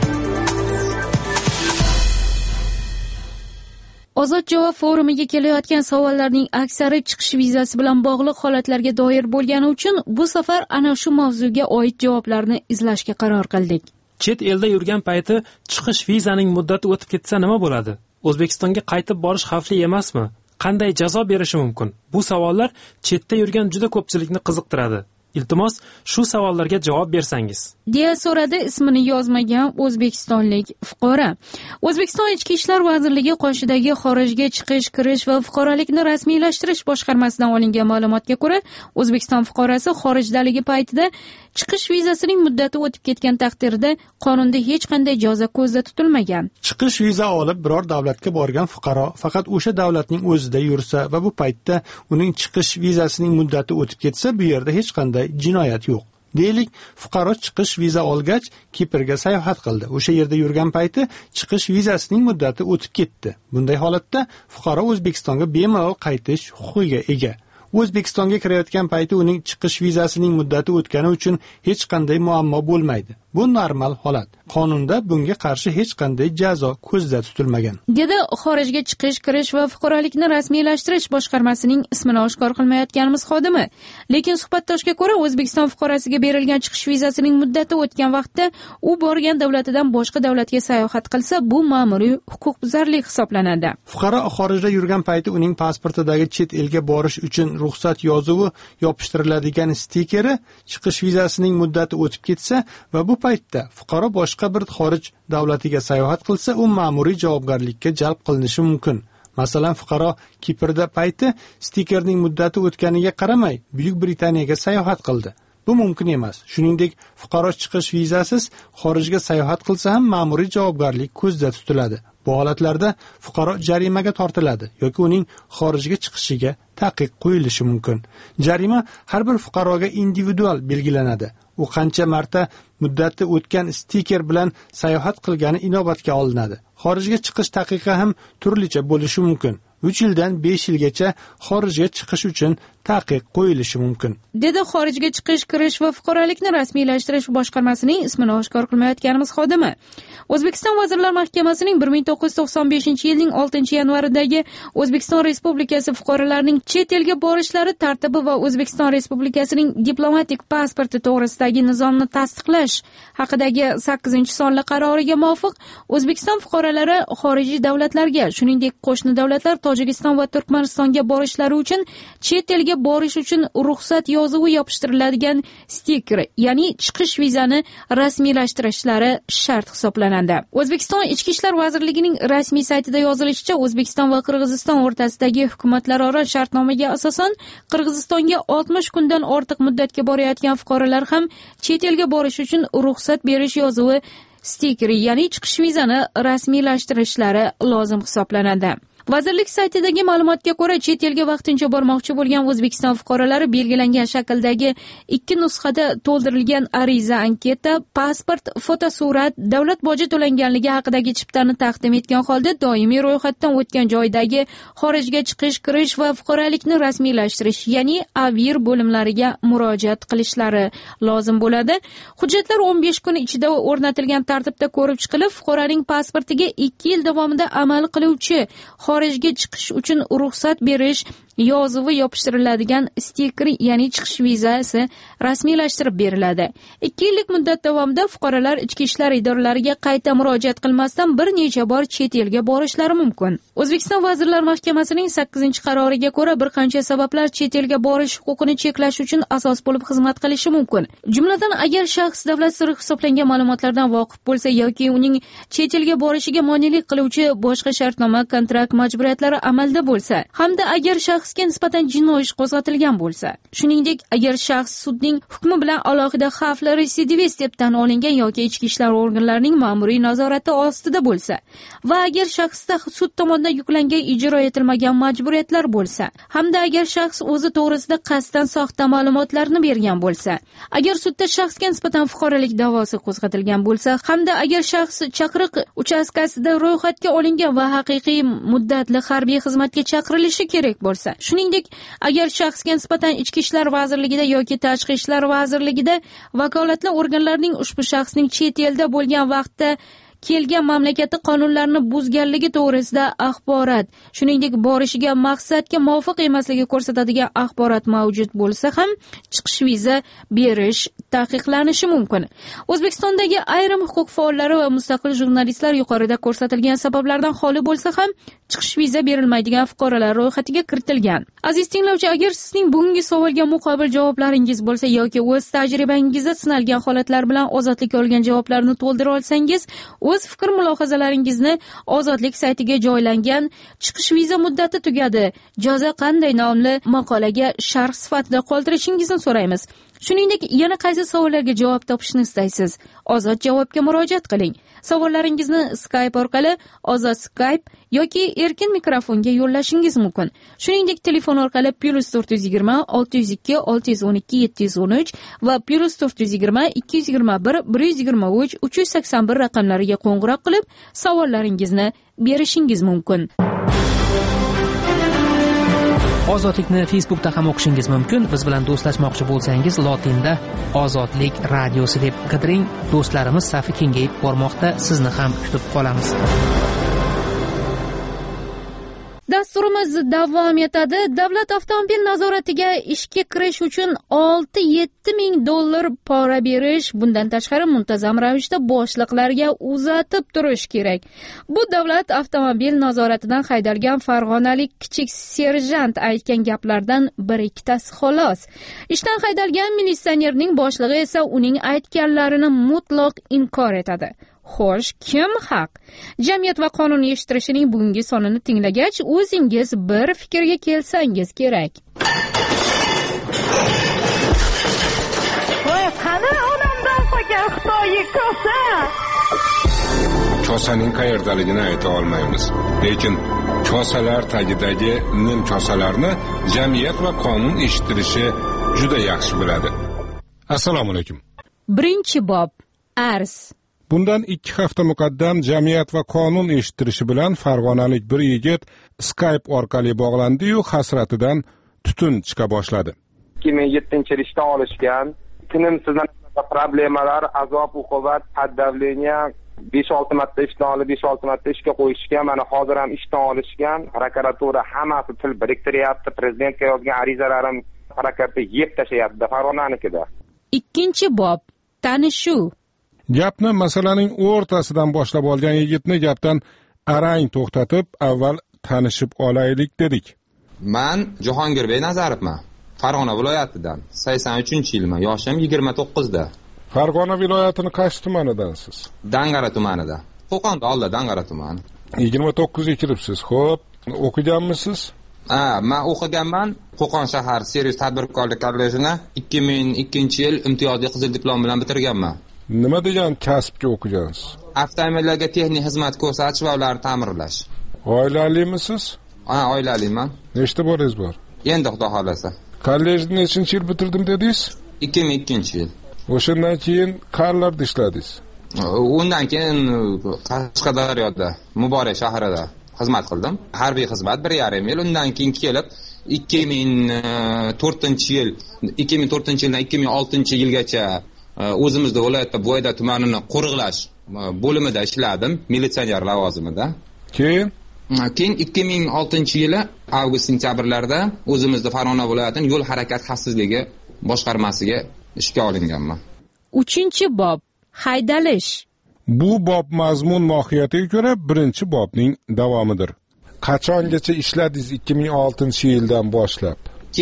Ozod javob forumiga kelayotgan savollarning aksari chiqish vizasi bilan bog'liq holatlarga doir bo'lgani uchun bu safar ana shu mavzuga oid javoblarni izlashga qaror qildik. Chet elda yurgan payti chiqish vizaning muddati o'tib ketsa nima bo'ladi? O'zbekistonga qaytib borish xavfli emasmi? Qanday jazo berishi mumkin? Bu savollar chetda yurgan juda ko'pchilikni qiziqtiradi. Iltimos, shu savollarga javob bersangiz, deya so'radi ismini yozmagan o'zbekistonlik fuqaro. O'zbekiston Ichki ishlar vazirligi qoshidagi xorijga chiqish, kirish va fuqarolikni rasmiylashtirish boshqarmasidan olingan ma'lumotga ko'ra, O'zbekiston fuqarosi xorijdaligi paytida chiqish vizasining muddati o'tib ketgan taqdirda qonunda hech qanday jazo ko'zda tutilmagan. Chiqish viza olib biror davlatga borgan fuqaro faqat o'sha davlatning o'zida yursa va bu paytda uning chiqish vizasining muddati o'tib ketsa, bu yerda hech qanday jinoyat yo'q. Deylik, fuqaro chiqish viza olgach Kiprga sayohat qildi. O'sha yerda yurgan payti chiqish vizasining muddati o'tib ketdi. Bunday holatda fuqaro O'zbekistonga bemalol qaytish huquqiga ega. O'zbekistonga kirayotgan payti uning chiqish vizasining muddati o'tgani uchun hech qanday muammo bo'lmaydi. Bu normal holat. Qonunda bunga qarshi hech qanday jazo ko'zda tutilmagan. Dedi xorijga chiqish, kirish va fuqarolikni rasmiylashtirish boshqarmasining ismini oshkor qilmayotganimiz xodimi. Lekin suhbatdoshga ko'ra, O'zbekiston fuqarosiga berilgan chiqish vizasining muddati o'tgan vaqtda u borgan davlatidan boshqa davlatga sayohat qilsa, bu ma'muriy huquqbuzarlik hisoblanadi. Fuqaro xorijda yurgan payti uning pasportidagi chet elga borish uchun ruxsat yozuvi yopishtiriladigan stikeri chiqish vizasining muddati o'tib ketsa va bu paytda fuqaro boshqa bir xorij davlatiga sayohat qilsa, u ma'muriy javobgarlikka jalb qilinishi mumkin. Masalan, fuqaro Kiprda payti stikerning muddati o'tganiga qaramay Buyuk Britaniyaga sayohat qildi. Bu mumkin emas. Shuningdek, fuqaro chiqish vizasiz xorijga sayohat qilsa ham ma'muriy javobgarlik ko'zda tutiladi. Bu holatlarda fuqaro jarimaga tortiladi yoki uning xorijga chiqishiga taqiq qo'yilishi mumkin. Jarima har bir fuqaroga individual belgilanadi. U qancha marta muddati o'tgan stiker bilan sayohat qilgani inobatga olinadi. Xorijga chiqish taqiqi ham turlicha bo'lishi mumkin. 3 yildan 5 yilgacha xorijga chiqish uchun taqiq qo'yilishi mumkin. Dedi xorijga chiqish, kirish va fuqarolikni rasmiylashtirish boshqarmasining ismini oshkor qilmayotganimiz xodimi. O'zbekiston Vazirlar Mahkamasining 1995-yilning 6-yanvaridagi O'zbekiston Respublikasi fuqarolarining chet elga borishlari tartibi va O'zbekiston Respublikasining diplomatik pasporti to'g'risidagi nizomni tasdiqlash haqidagi 8-sonli qaroriga muvofiq O'zbekiston fuqarolari xorijiy davlatlarga, shuningdek qo'shni davlatlar Tojikiston va Turkmanistonga borishlari uchun chet elga borish uchun ruxsat yozuvi yopishtiriladigan stiker, ya'ni chiqish vizani rasmiylashtirishlari shart hisoblanadi. O'zbekiston Ichki ishlar vazirligining rasmiy saytida yozilishicha, O'zbekiston va Qirg'iziston o'rtasidagi hukumatlararo shartnomaga asosan Qirg'izistonga 60 kundan ortiq muddatga borayotgan fuqarolar ham chet elga borish uchun ruxsat berish yozuvi stikeri, ya'ni chiqish vizani rasmiylashtirishlari lozim hisoblanadi. Vazirlik saytidagi ma'lumotga ko'ra, chet elga vaqtincha bormoqchi bo'lgan O'zbekiston fuqarolari belgilangan shakldagi 2 nusxada to'ldirilgan ariza, anketa, pasport, fotosurat, davlat boji to'langanligi haqidagi chiptani taqdim etgan holda doimiy ro'yxatdan o'tgan joydagi xorijga chiqish, kirish va fuqarolikni rasmiylashtirish, ya'ni AVIR bo'limlariga murojaat qilishlari lozim bo'ladi. Hujjatlar 15 kun ichida o'rnatilgan tartibda ko'rib chiqilib, fuqaroning pasportiga 2 yil davomida amal qiluvchi xorijga chiqish uchun ruxsat berish yozuvi yopishtiriladigan stiker, ya'ni chiqish vizasi rasmiylashtirib beriladi. 2 yillik muddat davomida fuqarolar ichki ishlar idoralariga qayta murojaat qilmasdan bir necha bor chet elga borishlari mumkin. O'zbekiston Vazirlar Mahkamasining 8-qaroriga ko'ra, bir qancha sabablar chet elga borish huquqini cheklash uchun asos bo'lib xizmat qilishi mumkin. Jumladan, agar shaxs davlat siri hisoblangan ma'lumotlardan voqif bo'lsa yoki uning chet elga borishiga monelik qiluvchi boshqa shartnoma, kontrakt majburiyatlari amalda bo'lsa, hamda agar shaxsga nisbatan jinoiy ish qo'zg'atilgan bo'lsa. Shuningdek, agar shaxs sudning hukmi bilan alohida xavfli residivist deb tan olingan yoki ichki ishlar organlarining ma'muriy nazorati ostida bo'lsa va agar shaxsda sud tomonidan yuklangan ijro etilmagan majburiyatlar bo'lsa, hamda agar shaxs o'zi to'g'risida qasddan soxta ma'lumotlarni bergan bo'lsa, agar sudda shaxsga nisbatan fuqarolik da'vosi qo'zg'atilgan bo'lsa, hamda agar shaxs chaqiriq uchastkasida ro'yxatga olingan va haqiqiy muddatli harbiy xizmatga chaqirilishi kerak bo'lsa, shuningdek, agar shaxsga nisbatan Ichki ishlar vazirligida yoki Tashqi ishlar vazirligida vakolatli organlarning ushbu shaxsning chet elda bo'lgan vaqtda kelgan mamlakati qonunlarini buzganligi to'g'risida axborot, shuningdek borishiga maqsadga muvofiq emasligi ko'rsatadigan axborot mavjud bo'lsa ham chiqish viza berish taqiqlanishi mumkin. O'zbekistondagi ayrim huquq faollari va mustaqil jurnalistlar yuqorida ko'rsatilgan sabablardan xoli bo'lsa ham chiqish viza berilmaydigan fuqarolar ro'yxatiga kiritilgan. Aziz tinglovchi, agar sizning bugungi savolga muqobil javoblaringiz bo'lsa yoki o'z tajribangizda sinalgan holatlar bilan ozodlik olgan javoblarni to'ldira olsangiz, o'z fikr mulohazalaringizni Ozodlik saytiga joylangan chiqish viza muddati tugadi, jazo qanday nomli maqolaga sharh sifatida qoldirishingizni so'raymiz. Shuningdek, yana qaysi savollarga javob topishni istaysiz? Ozod javobga murojaat qiling. Savollaringizni Skype orqali Ozod Skype yoki erkin mikrofonga yo'llashingiz mumkin. Shuningdek, telefon orqali +420 602 612 713 va +420 221 123 381 raqamlariga qo'ng'iroq qilib savollaringizni berishingiz mumkin. Ozodlikni Facebookda ham o'qishingiz mumkin. Biz bilan do'stlashmoqchi bo'lsangiz, lotinda Ozodlik radiosi deb qidiring. Do'stlarimiz safi kengayib bormoqda. Sizni ham kutib qolamiz. Dasturimiz davom etadi. Davlat avtomobil nazoratiga ishga kirish uchun 6-7 ming dollar pora berish, bundan tashqari muntazam ravishda boshliqlarga uzatib turish kerak. Bu davlat avtomobil nazoratidan haydalgan farg'onalik kichik serjant aytgan gaplardan bir-ikkitasi xolos. Ishdan haydalgan militsionerning boshlig'i esa uning aytganlarini mutlaq inkor etadi. Xo'sh, kim haq? Jamiyat va qonun eshittirishining bugungi sonini tinglagach, o'zingiz bir fikrga kelsangiz kerak. Voy, qani onamdan qolgan Xitoyga ko'sa? Kosaning qayerdaligini ayta olmaymiz. Lekin kosalar tagidagi nim kosalarni jamiyat va qonun eshittirishi juda yaxshi biladi. Assalomu alaykum. Birinchi bob: arz. Bundan 2 hafta muqaddam jamiyat va qonun eshittirishi bilan farg'onalik bir yigit Skype orqali bog'landi-yu hasratidan tutun chiqa boshladi. 2007-yil ishdan olishgan, tinimsizdan problemalar, azob, uqubat, haddavleniya 5-6 marta ishdan olib 5-6 marta ishga qo'yishgan. Mana hozir ham ishdan olishgan. Prokuratura hammasi til biriktiryapti. Prezidentga yozgan arizalarim harakatda yeb tashlayapti Farg'onanikida. Ikkinchi bob: tanishuv. Gapni masalaning o'rtasidan boshlab olgan yigitni gapdan arang to'xtatib, avval tanishib olaylik dedik. Men Jahongir Nazarevman. Farg'ona viloyatidan. 83-yilman. Yoshim 29 da. Farg'ona viloyatining qaysi tumanidansiz? Dangara tumanida. Qo'qonda oldi Dangara tumani. 29 ga kiribsiz. Xo'p, o'qiganmisiz? Men o'qiganman. Qo'qon shahar servis tadbirkorlik kollejini 2002-yil imtiyozli qizil diplom bilan bitirganman. Nima degan kasbga o'qigansiz? Avtomobillarga texnik xizmat ko'rsatish va ularni ta'mirlash. Oilalimisiz? Oilaliman. Nechta bolangiz bor? Endi xudo xolasa. Kollejni nechinchi yil bitirdim dedingiz? 2002-yil. O'shandan keyin qayerlarda ishladingiz? Undan keyin Qashqadaryoda, Muborak shahrida xizmat qildim. Harbiy xizmat 1,5 yil. Undan keyin kelib 2004-yildan 2006-yilgacha o'zimizda viloyatda Bo'yda tumanini qo'riqlash bo'limida ishladim, militsioner lavozimida. Keyin 2006-yili avgust-sentyabrlarda o'zimizda Farg'ona viloyatining yo'l harakat xavfsizligi boshqarmasiga ishga olinganman. Uchinchi bob: haydalish. Bu bob mazmun mohiyatiga ko'ra birinchi bobning davomidir. Qachongacha ishladingiz 2006-yildan boshlab?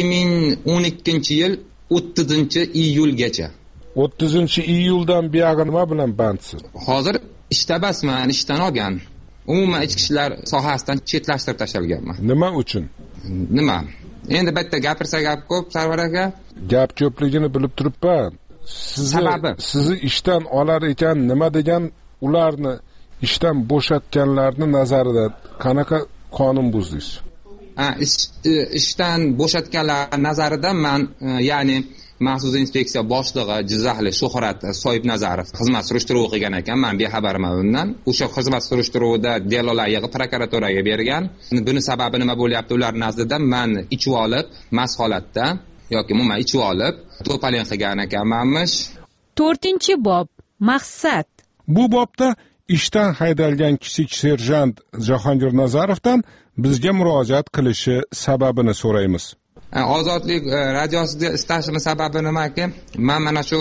2012-yil 30-iyulgacha. 30-iyuldan buyog'i nima bilan bandsiz? Hozir ishda basman, ishdan olgan. Umuman ichki ishlar sohasidan chetlashtirib tashalganman. Nima uchun? Nima? Endi bitta gapirsa gap ko'p, Sarvar aka. Gap ko'pligini bilib turibman. Sizni ishdan olar ekan nima degan, ularni ishdan bo'shatganlarni nazarida qanaqa qonun buzdingiz? Ishdan bo'shatganlar nazarida men, ya'ni Maxsus inspeksiya boshlig'i Jizzaxlik Shuhrat Soyibnazarov xizmat surishtiruvi o'qigan ekan. Men bexabarman bundan. O'sha xizmat surishtiruvida delollar yig'ib prokuraturaga bergan. Buni sababi nima bo'lyapti ular nazdida? Men ichib olib, mast holatda yoki umuman ichib olib, to'palin qilgan ekanmanmish. 4-bob: maqsad. Bu bobda ishdan haydalgan kichik serjant Jahongir Nazarovdan bizga murojaat qilishi sababini so'raymiz. Ozodlik radiosida istashim sababi nimaki? Men mana shu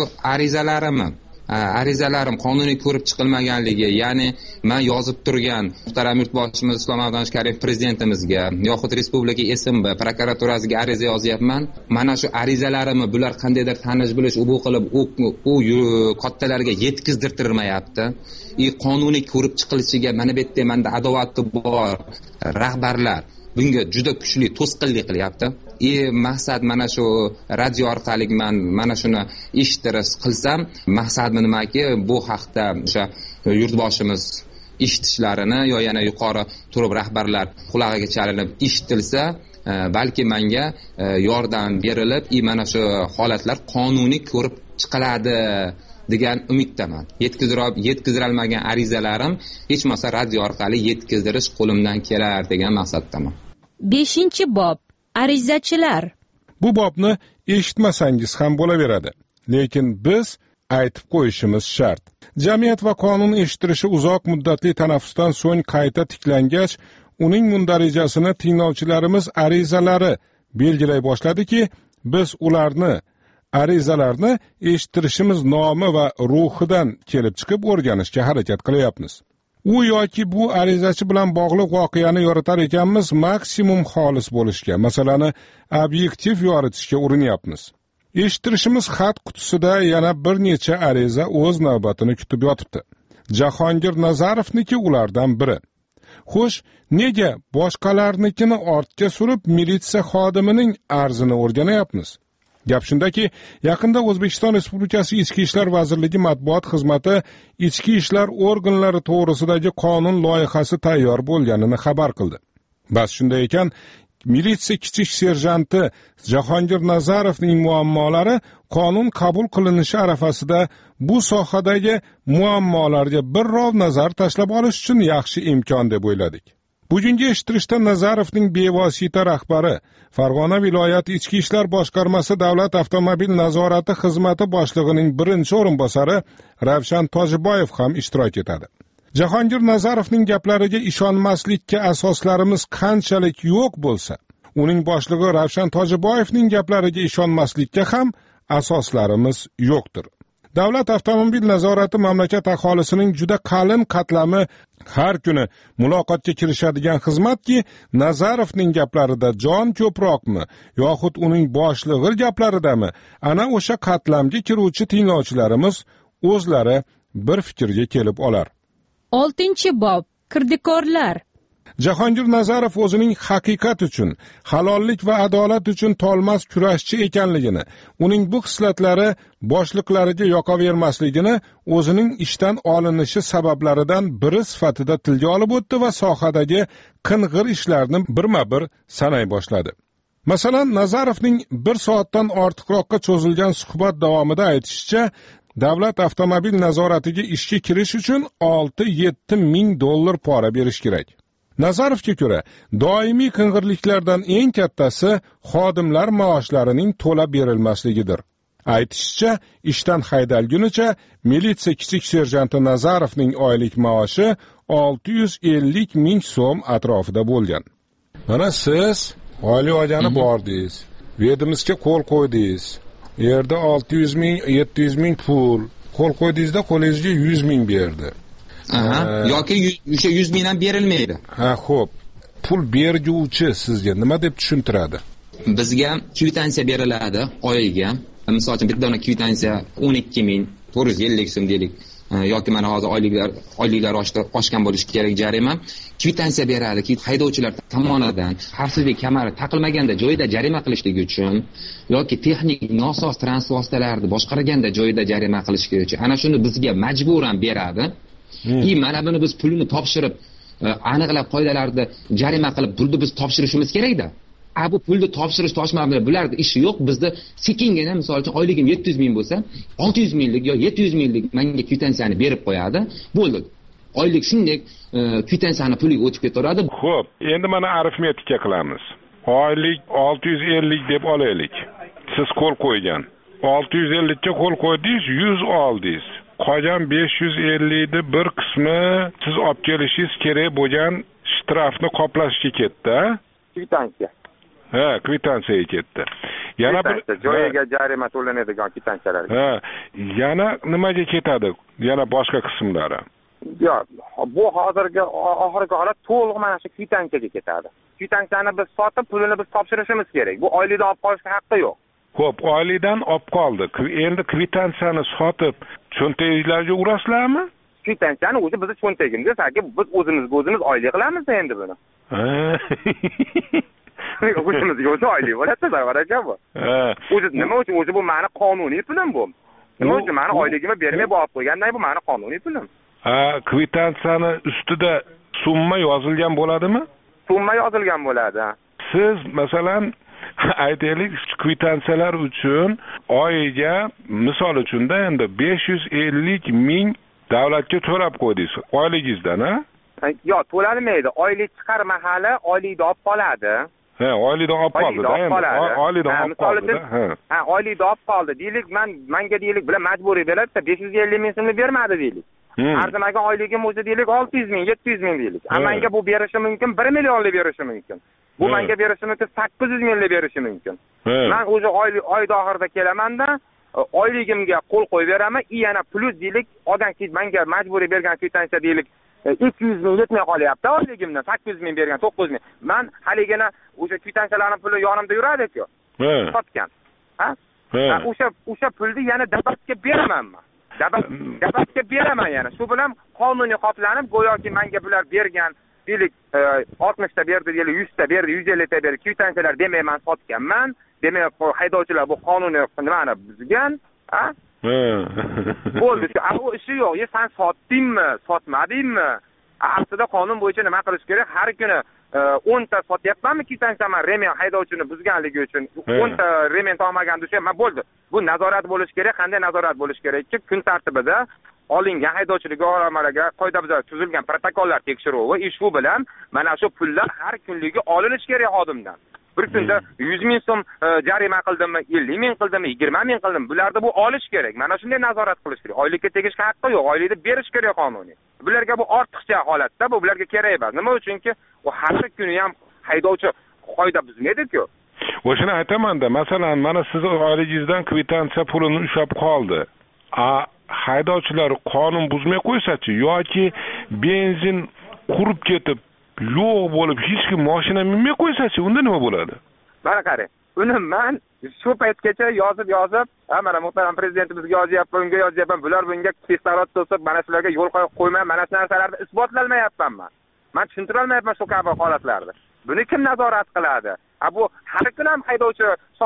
arizalarim qonuniy ko'rib chiqilmaganligi, ya'ni men yozib turgan muhtaram yurtboshimiz Islom Abdulaziz Karimov prezidentimizga yoxud respublika SMB prokuraturasiga ariza yozyapman. Mana shu arizalarimni bular qandaydir tanish bilish u qilib u kattalarga yetkazdirtirmayapti. Qonuniy ko'rib chiqilishiga mana bu yerda menda adovati bor rahbarlar bunga juda kuchli to'sqinlik qilyapti. Maqsad mana shu radio orqali men mana shuni eshittirish qilsam, maqsadim nimaki? Bu haqda o'sha yurtboshimiz eshitishlarini yo yana yuqori turib rahbarlar qulog'iga chalinib eshitilsa, balki menga yordam berilib, mana shu holatlar qonuniy ko'rib chiqiladi degan umiddaman. Yetkazilmagan arizalarim hech bo'lmasa radio orqali yetkazdirish qo'limdan kelar degan maqsaddaman. 5-bob: arizachilar. Bu bobni eshitmasangiz ham bo'laveradi, lekin biz aytib qo'yishimiz shart. Jamiyat va qonun eshittirishi uzoq muddatli tanaffusdan so'ng qayta tiklangach, uning mundarajasini tinglovchilarimiz arizalari belgilay boshladiki, biz ularni arizalarni eshittirishimiz nomi va ruhidan kelib chiqib o'rganishga harakat qilyapmiz. U yoki bu arizachi bilan bog'liq voqeani yoritar ekanmiz, maksimum xolis bo'lishga, masalani obyektiv yoritishga urinyapmiz. Eshittirishimiz xat qutisida yana bir necha ariza o'z navbatini kutib yotibdi. Jahongir Nazarovniki ulardan biri. Xo'sh, nega boshqalarnikini ortga surib militsiya xodimining arzini o'rganayapmiz? Gap shundaki, yaqinda O'zbekiston Respublikasi Ichki ishlar vazirligi matbuot xizmati ichki ishlar organlari to'g'risidagi qonun loyihasi tayyor bo'lganini xabar qildi. Bas shunday ekan, militsiya kichik serjanti Jahongir Nazarovning muammolari qonun qabul qilinishi arafasida bu sohadagi muammolarga bir rov nazar tashlab olish uchun yaxshi imkon deb o'yladik. Bugungi eshittirishda Nazarovning bevosita rahbari, Farg'ona viloyati Ichki ishlar boshqarmasi Davlat avtomobil nazorati xizmati boshlig'ining birinchi o'rinbosari Ravshan Tojiboyev ham ishtirok etadi. Jahongir Nazarovning gaplariga ishonmaslikka asoslarimiz qanchalik yo'q bo'lsa, uning boshlig'i Ravshan Tojiboyevning gaplariga ishonmaslikka ham asoslarimiz yo'qdir. Davlat avtomobil nazorati mamlakat aholisining juda qalin qatlami har kuni muloqotga kirishadigan xizmatki, Nazarovning gaplarida jon ko'proqmi yoxud uning boshlig'i gaplaridami, ana o'sha qatlamga kiruvchi tinglovchilarimiz o'zlari bir fikrga kelib olar. 6-bob kirdikorlar. Jahongir Nazarov o'zining haqiqat uchun, halollik va adolat uchun tolmas kurashchi ekanligini, uning bu xislatlari boshliqlariga yoqavermasligini o'zining ishdan olinishi sabablaridan biri sifatida tilga olib o'tdi va sohadagi qing'ir ishlarni birma-bir sanay boshladi. Masalan, Nazarovning 1 soatdan ortiqroqqa cho'zilgan suhbat davomida aytishicha, davlat avtomobil nazoratiga ishga kirish uchun 6-7 ming dollar pora berish kerak. Nazarovga ko'ra, doimiy qing'irliklardan eng kattasi xodimlar maoshlarining to'la berilmasligidir. Aytishicha, ishdan haydalgunicha militsiya kichik serjanti Nazarovning oylik maoshi 650 ming so'm atrofida bo'lgan. Mana siz oylik olgani bordingiz, vedimizga qo'l qo'ydingiz. Yerda 600 ming, 700 ming pul qo'l qo'ydingizda qo'lingizga 100 ming berdi. Yoki o'sha 100 ming ham berilmaydi. Ha, xo'p. Pul berguvchi sizga nima deb tushuntiradi? Bizga kvitansiya beriladi oyiga. Misol uchun bitta dona kvitansiya 12.450 so'm deylik. Yoki mana hozir oyliklar oshgan bo'lishi kerak jarima. Kvitansiya beradi ki, haydovchilar tomonidan xavfsizlik kamari taqilmaganda joyida jarima qilishligi uchun yoki texnik nosoz transport vositalarini boshqarganda joyida jarima qilishligi uchun ana shuni bizga majburan beradi. Mana buni biz pulini topshirib, aniqlab qoidalarda jarima qilib pulni biz topshirishimiz kerak-da. Bu pulni topshirish toshmablar, bularda ishi yo'q. Bizda sekingina, misol uchun oyligim 700 ming bo'lsa, 600 minglik yo 700 minglik menga kvitansiyani berib qo'yadi. Bo'ldi. Oylik shunday kvitansiyani puliga o'tib ketaveradi. Xo'p, endi mana arifmetika qilamiz. Oylik 650 deb olaylik. Siz qo'l qo'ygan. 650 ga qo'l qo'ydingiz, 100 oldingiz. Qolgan 550 ni bir qismi siz olib kelishingiz kerak bo'lgan shtrafni qoplashga ketdi. Kvitansiya. Ha, kvitansiyaga ketdi. Yana bir joyiga jarima to'lanadigan kvitansiyalar. Ha, yana nimaga ketadi? Yana boshqa qismlari. Yo'q, bu hozirgi oxirgi holat to'liq mana shu kvitansiyaga ketadi. Kvitansiyani biz sotib, pulini biz topshirishimiz kerak. Bu oylikdan olib qolishga haqqi yo'q. Xo'p, oylikdan olib qoldi. Endi kvitansiyani sotib cho'ntagingizlarga urasizlarmi? Kvitansiyani o'zi bizni cho'ntagimizga saki biz o'zimiz oylik qilamiz endi buni. O'zimizga o'zi oylik bo'ladi, Zarvar aka bu. O'zi nima uchun? O'zi bu meni qonuniy pulim bu. Nima uchun meni oyligimni bermay olib qo'ygandan bu meni qonuniy pulim. Kvitansiyani ustida summa yozilgan bo'ladimi? Summa yozilgan bo'ladi. Siz masalan aytaylik, kvitansiyalar uchun oyiga misol uchunda endi 550 ming davlatga to'lab qo'ydingiz oyligingizdan, ha? Yo'q, to'lanmaydi. Oylik chiqar mahali oylikda olib qoladi. Ha, oylikda olib qoldi-da, endi oylikda olib qoldi-da. Ha, oylikda olib qoldi. Deylik, menga deylik bilan majburiy beradi, 550 ming so'mni bermadi deylik. arzimagan oyligim o'zi deylik 600 ming, 700 ming deylik. Menga bu berishi mumkin 1 millionlik berishi mumkin. Bu menga berishi mumkin 800 minglik berishi mumkin. Men o'zi oy oxirida kelamanda oyligimga qo'l qo'yib beraman, yana plus deylik, odam menga majburiy bergan kvitansiya deylik 200 ming yetmay qolyapti oyligimdan, 800 ming bergan 900 ming. Men haligina o'sha kvitansiyalarning puli yonimda yuradi-ku. Sotgan. O'sha pulni yana dabatga beraman men. Dabatga beraman yana. Shu bilan qonuniy qoplanib, go'yoki menga bular bergan deylik 60 ta berdi, deylik 100 ta berdi, 150 ta berdi, kvitansiyalar demayman sotganman. Demak, haydovchilar bu qonuniy nimani buzgan, bo'ldi. Bu ishi yo'q. Sen sotdingmi, sotmadingmi? Aslida qonun bo'yicha nima qilish kerak? Har kuni 10 ta sotyapmanmi kvitansiyaman remen haydovchini buzganligi uchun 10 ta remen tog'magan desa, bo'ldi. Bu nazorat bo'lish kerak. Qanday nazorat bo'lish kerakki, kun tartibida olingan haydovchilik guvohnomalariga qoidabuzar tuzilgan protokollar tekshiruvi shu bilan mana shu pullar har kunligi olinish kerak xodimdan. Bir kunda 100 ming so'm jarima qildimmi, 50 ming qildimmi, 20 ming qildimmi, bularni bu olish kerak. Mana shunday nazorat qilish kerak. Oylikka tegishga haqqi yo'q, oylikni berish kerak qonuniy. Bularga bu ortiqcha holatda, bu bularga kerak emas. Nima uchunki, u har kuni ham haydovchi qoida buzmaydi-ku. O'shani aytaman-da, masalan, mana siz oyligingizdan kvitansiya pulini ushlab qoldi. Haydovchilar qonun buzmay qo'ysa-chi yoki benzin qurib ketib yo'q bo'lib hech kim mashina minmay qo'ysa-chi, unda nima bo'ladi? Mana qarang, uni men shu paytgacha yozib, mana muhtaram prezidentimizga yozyapman, bunga yozyapman, bular bunga tezkorot to'sib, mana shularga yo'l qo'ymay, mana shu narsalarni isbotlamayapman men. Men tushuntira olmayapman shu kabi holatlarni. Buni kim nazorat qiladi? Bu har kun ham haydovchi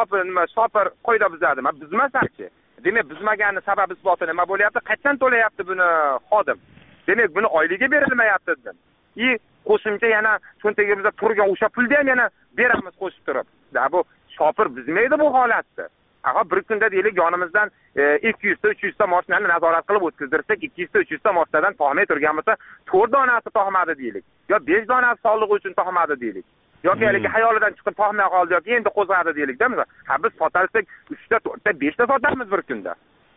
shopir qoida buzadi, men buzmasam-chi. Demak, buzmaganning sabab isboti nima bo'lyapti? Qachon to'layapti buni xodim? Demak, buni oyligi berilmayapti dedim. Qo'shimcha yana cho'ntagimizda turgan o'sha pulni ham yana beramiz qo'shib turib. Bu shopir buzmaydi bu holatni. Bir kunda deylik yonimizdan 200 ta 300 ta mashinani nazorat qilib o'tkazdirsak, 200 ta 300 ta mashinadan to'g'may turgan bo'lsa, 4 donasi to'g'madi deylik. Yo 5 donasi sog'liq uchun to'g'madi deylik. Yoki haligi hayolidan chiqib to'g'may qoldi yoki endi qo'zg'adi deylik-da. Biz sotarsak 3 ta 4 ta 5 ta sotamiz bir kunda.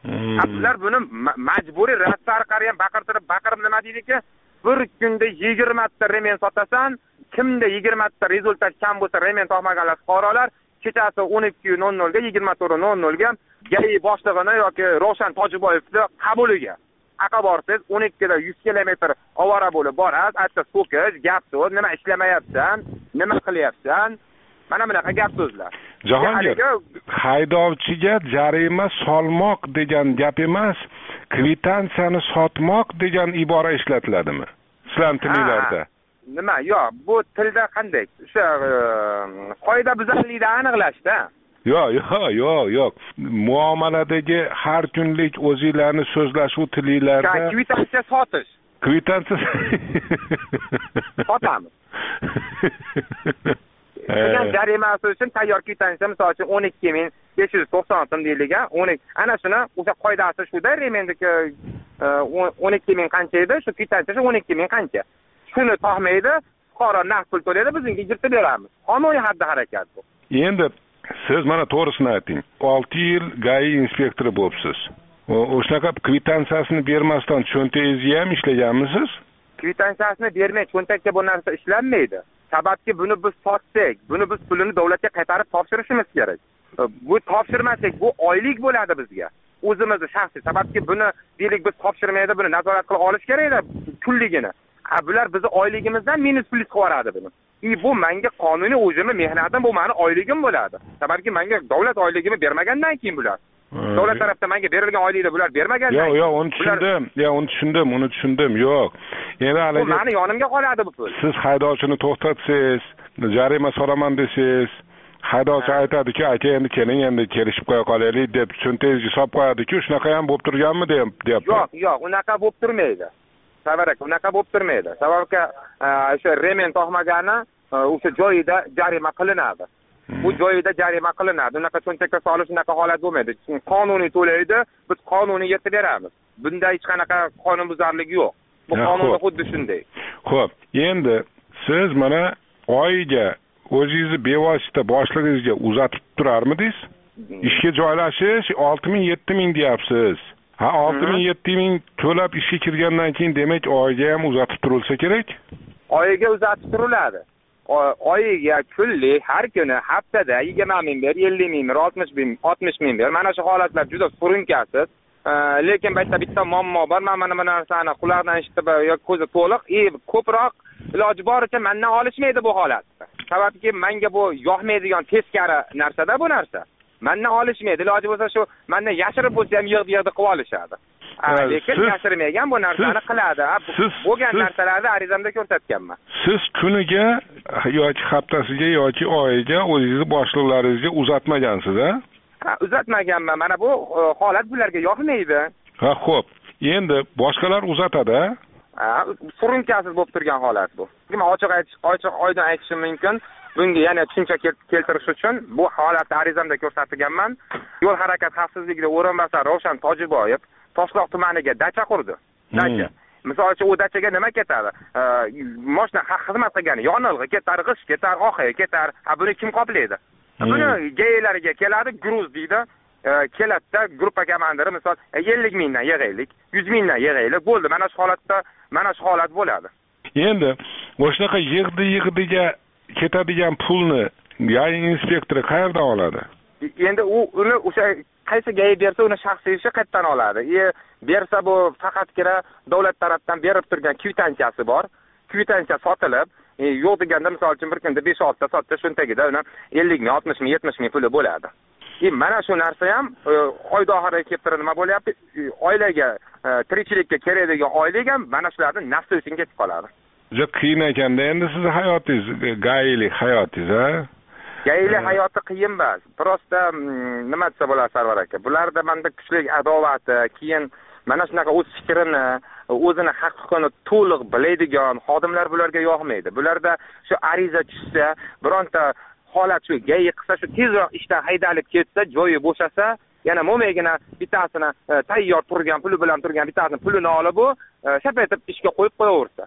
Ular buni majburiy rastar qariyam baqirib nima deydiki, bir kunda 20 ta remen sotasan, kimda 20 ta rezultat kam bo'lsa, remen tog'maganlar fuqarolar kechasi 12:00 ga 24:00 ga GAI boshlig'ini yoki Ravshan Tojiboyevni qabuliga borsiz, 12 da 100 kilometr ovora bo'lib borasiz, aytsa so'kish, gap so'z, nima ishlamayapsan, nima qilyapsan? Mana bunaqa gap so'zlar. Jahongir, haydovchiga jarima solmoq degan gap emas, kvitansiyani sotmoq degan ibora ishlatiladimi? Sizlar tilinglarda. Nima? Yo'q, bu tilda qanday? O'sha qoida buzarlikni aniqlashda. Yo'q. Muomaladagi har kunlik o'zingizlarning so'zlashuv tilinglarda kvitansiya sotish. Kvitansiya sotamiz. Degan jarimasi uchun tayyor kvitansiya misol uchun 12.590 so'm deyilgan. Ana shuni o'sha qoidasi shuda, remendagi 12.000 qancha edi, shu kvitansiya 12.000 qancha. Shuni to'g'maydi, fuqaro naqd pul to'laydi, bizga yirtib beramiz. Qonuniy haddi harakat bu. Endi siz mana to'g'risini ayting. 6 yil GAI inspektori bo'libsiz. O'shaqa kvitansiyasini bermasdan cho'ntagingizga ham ishlaganmisiz? Kvitansiyasini bermay cho'ntakka bu narsa ishlanmaydi. Sababki buni biz sotsak, buni biz pulini davlatga qaytarib topshirishimiz kerak. Bu topshirmasak, bu oylik bo'ladi bizga. O'zimizni shaxsiy, sababki buni deylik biz topshirmaydi, buni nazorat qilib olish kerak-da kunligini. Bular bizni oyligimizdan minus pul qilib buni. Bu menga qonuniy o'zimni mehnatim, bu meni oyligim bo'ladi. Sababki menga davlat oyligini bermagandan keyin bular. Davlat tarafdan menga berilgan oylikni bular bermagandan keyin. Yo'q, uni tushundim. Yo'q. Endi bu meni yonimga qoladi bu pul. Siz haydovchini to'xtatsangiz, jarima solaman desangiz, haydovchi aytadiki, aka endi keling, endi kelishib qo'ya qolaylik deb cho'ntagingizga solib qo'yadi-ku, shunaqa ham bo'lib turganmi deyapti. Yo'q, unaqa bo'lib turmaydi. Sabarak unaqa bo'lib turmaydi. Sababki o'sha remen tog'magani o'sha joyida jarima qilinadi. Bu joyida jarima qilinadi. Unaqa cho'ntakka solish unaqa holat bo'lmaydi. Qonuniy to'laydi, biz qonuniy yetib beramiz. Bunda hech qanaqa qonunbuzarlik yo'q. Bu qonunda xuddi shunday. Xo'p, endi siz mana oyiga o'zingizni bevosita boshlig'ingizga uzatib turarmidingiz? Ishga joylashish 6.000, 7.000 deyapsiz. Ha 6.000-7.000 to'lab ishga kirgandan keyin demak oyiga ham uzatib turilsa kerak. Oyiga uzatib turiladi. Oyiga kunlik, har kuni, haftada 20.000 ber, 50.000 ber, 60.000 ber. Mana shu holatlar juda surunkasiz. Lekin bitta muammo bor. Men mana bu narsani quloqdan eshitib yoki ko'zi to'liq, ko'proq iloji boricha mendan olishmaydi bu holat. Sababki menga bu yoqmaydigan teskari narsada bu narsa. Mendan olishmaydi. Iloji bo'lsa shu mendan yashirib bo'lsa ham yig'ib qilib olishadi. Lekin yashirmagan bu narsani qiladi. Bo'lgan narsalarni arizamda ko'rsatganman. Siz kuniga yoki haftasiga yoki oyiga o'zingiz boshliqlaringizga uzatmagansiz, a? Uzatmaganman. Mana bu holat bularga yoqmaydi. Ha, xo'p. Endi boshqalar uzatadi. Surunkasiz bo'lib turgan holat bu. Men oydin aytishim mumkin. Bunga yana tushuncha keltirish uchun bu holatni arizamda ko'rsatganman. Yo'l harakat xavfsizligida o'rinbosari Ravshan Tojiboyev Toshloq tumaniga dacha qurdi. Dacha. Misol uchun u dachaga nima ketadi? Mashina xizmat qilgani, yonilg'i ketar, g'ish ketar, oqay ketar. Buni kim qoplaydi? Buni gaylariga keladi, gruz deydi. Keladida gruppa komandiri misol 50 mingdan yig'aylik, 100 mingdan yig'aylik, bo'ldi. Mana shu holat bo'ladi. Endi o'shanaqa yig'diga ketadigan pulni ya'ni inspektor qayerdan oladi? Endi uni o'sha qaysi gay bersa uni shaxsiy ishi qayerdan oladi? Bersa bu faqatgina davlat tarafdan berib turgan kvitantsiyasi bor. Kvitansiya sotilib, yo'q deganda misol uchun bir kunda 5-6 ta sotdi, shunchagida uni 50 ming, 60 ming, 70 ming puli bo'ladi. Mana shu narsa ham oyda oxiriga kelib turib nima bo'lyapti? Oilaga, tirikchilikka kerakdigan oylik ham mana shularning nafsi uchun ketib qoladi. Juda qiyin ekanda endi siz hayotingiz, gaylik hayotingiz, ha? Gaylik hayoti qiyin emas. Prosta nima desa bo'ladi Sarvar aka? Bularda menda kuchli adovati, keyin mana shunaqa o'z fikrini, o'zini haq-huquqini to'liq biladigan xodimlar bularga yoqmaydi. Bularda shu ariza tushsa, bironta holat shu gay qilsa, shu tezroq ishdan haydalib ketsa, joyi bo'shasa, yana mo'magina bittasini tayyor turgan puli bilan turgan bittasini pulini olib u shapaytib ishga qo'yib qo'yaversa.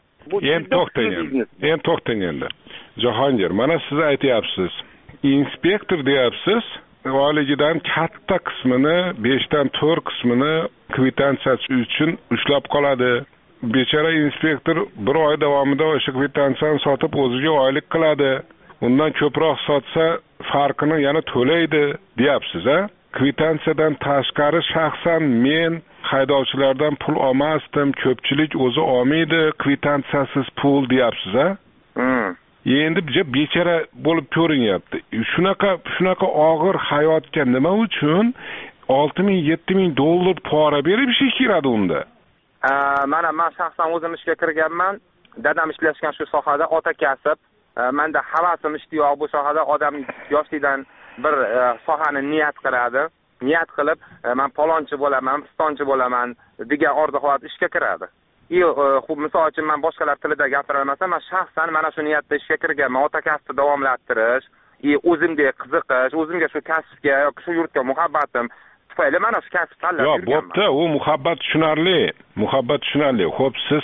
Endi to'xtang endi. Jahongir, mana siz aytyapsiz. Inspektor deyapsiz, oyligidan katta qismini, 5 dan 4 qismini kvitantsiyasi uchun ushlab qoladi. Bechora inspektor bir oy davomida o'sha kvitantsiyani sotib o'ziga oylik qiladi. Undan ko'proq sotsa farqini yana to'laydi, deyapsiz, a? Kvitansiyadan tashqari shaxsan men haydovchilardan pul olmasdim, ko'pchilik o'zi olmaydi, kvitantsiyasiz pul deyapsiz, a? Endi bechara bo'lib ko'rinyapti. Shunaqa og'ir hayotga nima uchun 6.000-7.000 dollar pora berib ishga kiradi unda? Men shaxsan o'zim ishga kirganman. Dadam ishlashgan shu sohada, ota kasb. Menda havasim, ishtiyoq bu sohada odam yoshlikdan bir sohani niyat qiladi. Niyat qilib, men palonchi bo'laman, pistonchi bo'laman degan orzu-havas ishga kiradi. Misol uchun men boshqalar tilida gapira olmasam, men shaxsan mana shu niyatda ishga kirganman. Ota kasbni davomlashtirish, o'zimga qiziqish, o'zimga shu kasbga yoki shu yurtga muhabbatim tufayli mana shu kasb tanlab yurganman. Yo'q, bo'pti, u muhabbat tushunarli. Xo'p, siz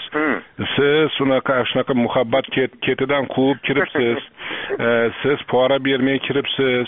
shunaqa muhabbat ketidan quvib kiribsiz. Siz pora bermay kiribsiz.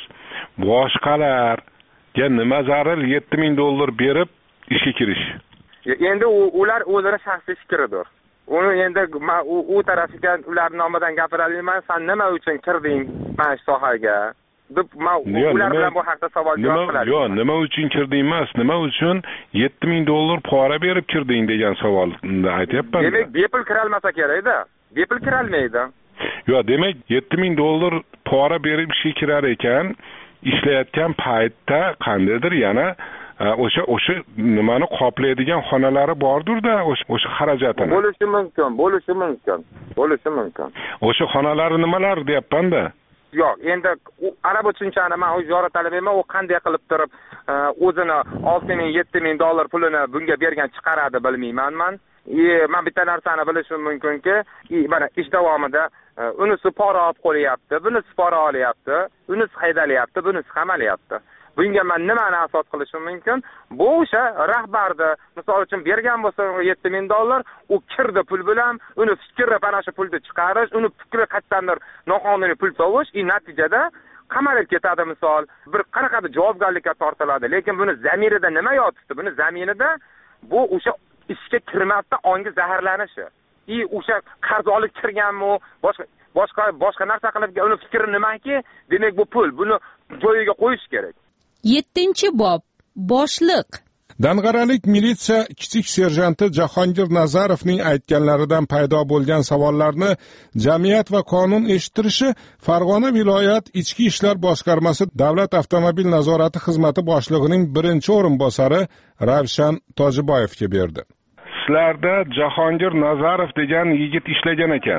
Boshqalarga nima zarur 7.000 dollar berib ishga kirish? Endi ular o'zlari shaxsiy fikridir. Uni endi u tarafiga ular nomidan gapiralayman, sen nima uchun kirding mana shu sohaga? Ular bilan bu haqda savol javob qiladi. Yo'q, nima uchun kirding emas, nima uchun 7.000 dollar pora berib kirding degan savolni aytyapman. Demak, bepul kira olmasa kerak-da. Bepul kira olmaydi. Yo'q, demak 7.000 dollar pora berib ishga kirar ekan, ishlayotgan paytda qandaydir yana o'sha nimani qoplaydigan xonalari bordir-da, o'sha xarajatini. Bo'lishi mumkin. O'sha xonalari nimalar deyapman-da? Yo'q, endi arab tushunchani men o'zaro talabayman, u qanday qilib turib o'zini 6.000-7.000 dollar pulini bunga bergan chiqaradi bilmayman men. Men bitta narsani bilishim mumkinki, mana ish davomida unisi pora olib qo'yapti, bunisi pora olyapti, unisi haydalyapti, bunisi qamalyapti. Bunga men nimani asos qilishim mumkin? Bu o'sha rahbarda, misol uchun bergan bo'lsa 7.000 dollar, u kirdi pul bilan, uni fikri mana shu pulni chiqarish, uni fikri qatdandir noqonuniy pul tovish, natijada qamalib ketadi misol. Bir qanaqadir javobgarlikka tortiladi, lekin buni zamirida nima yotibdi? Buni zaminida bu o'sha ishga kirmasdan ongi zaharlanishi. O'sha qarz olib kirganmi, boshqa narsa qilib, uni fikri nimaki? Demak bu pul, buni joyiga qo'yish kerak. 7-bob boshliq. Dang'aralik militsiya kichik serjanti Jahongir Nazarovning aytganlaridan paydo bo'lgan savollarni Jamiyat va qonun eshittirishi Farg'ona viloyat Ichki ishlar boshqarmasi Davlat avtomobil nazorati xizmati boshlig'ining birinchi o'rinbosari Ravshan Tojiboyevga berdi. Sizlarda Jahongir Nazarov degan yigit ishlagan ekan.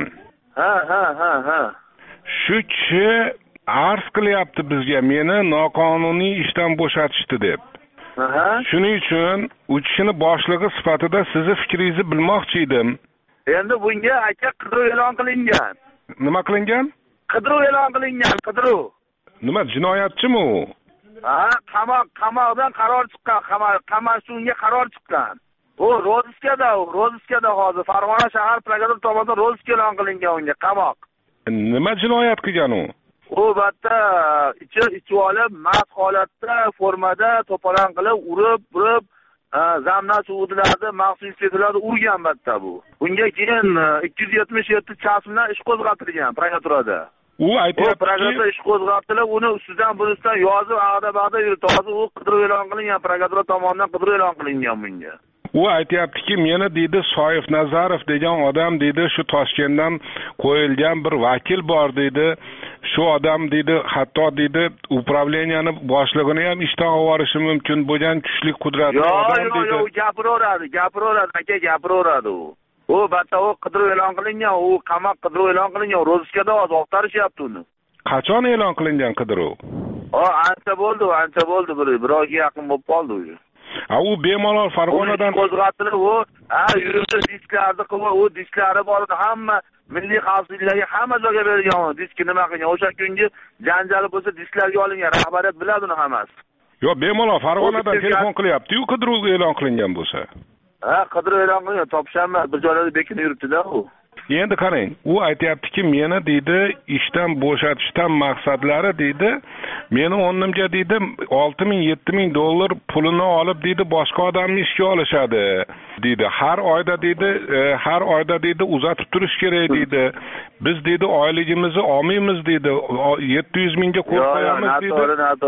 Ha. Shu kishi arz qilyapti bizga, meni noqonuniy ishdan bo'shatishdi deb. Shuning uchun u kishini boshlig'i sifatida sizni fikringizni bilmoqchi edim. Endi bunga aka qidiruv e'lon qilingan. Nima qilingan? Qidiruv e'lon qilingan, qidiruv. Nima, jinoyatchimi u? Qamoqdan qaror chiqqan, qamashuga qaror chiqqan. U rozискada hozir Farg'ona shahar prokuraturasi tomonidan roziska e'lon qilingan unga qamoq. Nima jinoyat qilgan u? U batda ichib olib, mast holatda, formada to'polon qilib, urib, zamna suvdilarni, maxsus inspektorlarni urgan batda bu. Bunga keyin 277 chasmdan ish qo'zg'atilgan prokuraturada. U aytayapti, prokuratura ish qo'zg'atilib, uni ustidan bunisidan yozib, ag'da-bag'da yurdi. Hozir u qidiruv e'lon qilingan, prokuratura tomonidan qidiruv e'lon qilingan bunga. U aytayaptiki, meni deydi Soyev Nazarov degan odam deydi shu Toshkentdan qo'yilgan bir vakil bor deydi. Shu odam deydi hatto deydi upravleniyani boshlig'ini ham ishdan olishim mumkin bo'lgan kuchli qudratli odam deydi. Yo'q, gapiraveradi u. U batda u qidiruv e'lon qilingan, u qamoq qidiruv e'lon qilingan, rozискada hozir o'qtarishyapti uni. Qachon e'lon qilingan qidiruv? Ancha bo'ldi, bir oyga yaqin bo'lib qoldi u. U bemalol Farg'onadan qo'zg'atilib, yuribdi disklarni qilib, u disklari bor edi, hamma milliy xavfsizliklarga hamma joyga bergan u diski nima qilgan. O'sha kungi janjal bo'lsa disklarga olingan, rahbariyat biladi uni hammasi. Yo'q, bemalol Farg'onadan telefon qilyapti-yu, qidiruv e'lon qilingan bo'lsa. Qidiruv e'lon qilingan, topishanmi? Bir joylarda bekinib yuribdi-da u. Endi qarang, u aytayaptiki, meni deydi ishdan bo'shatishdan maqsadlari deydi, meni o'rnimga deydi 6,000-7,000 dollar pulini olib deydi boshqa odamni ishga olishadi deydi. Har oyda deydi uzatib turish kerak deydi. Biz deydi oyligimizni olmaymiz deydi. 700 mingga qo'l qo'yamiz deydi.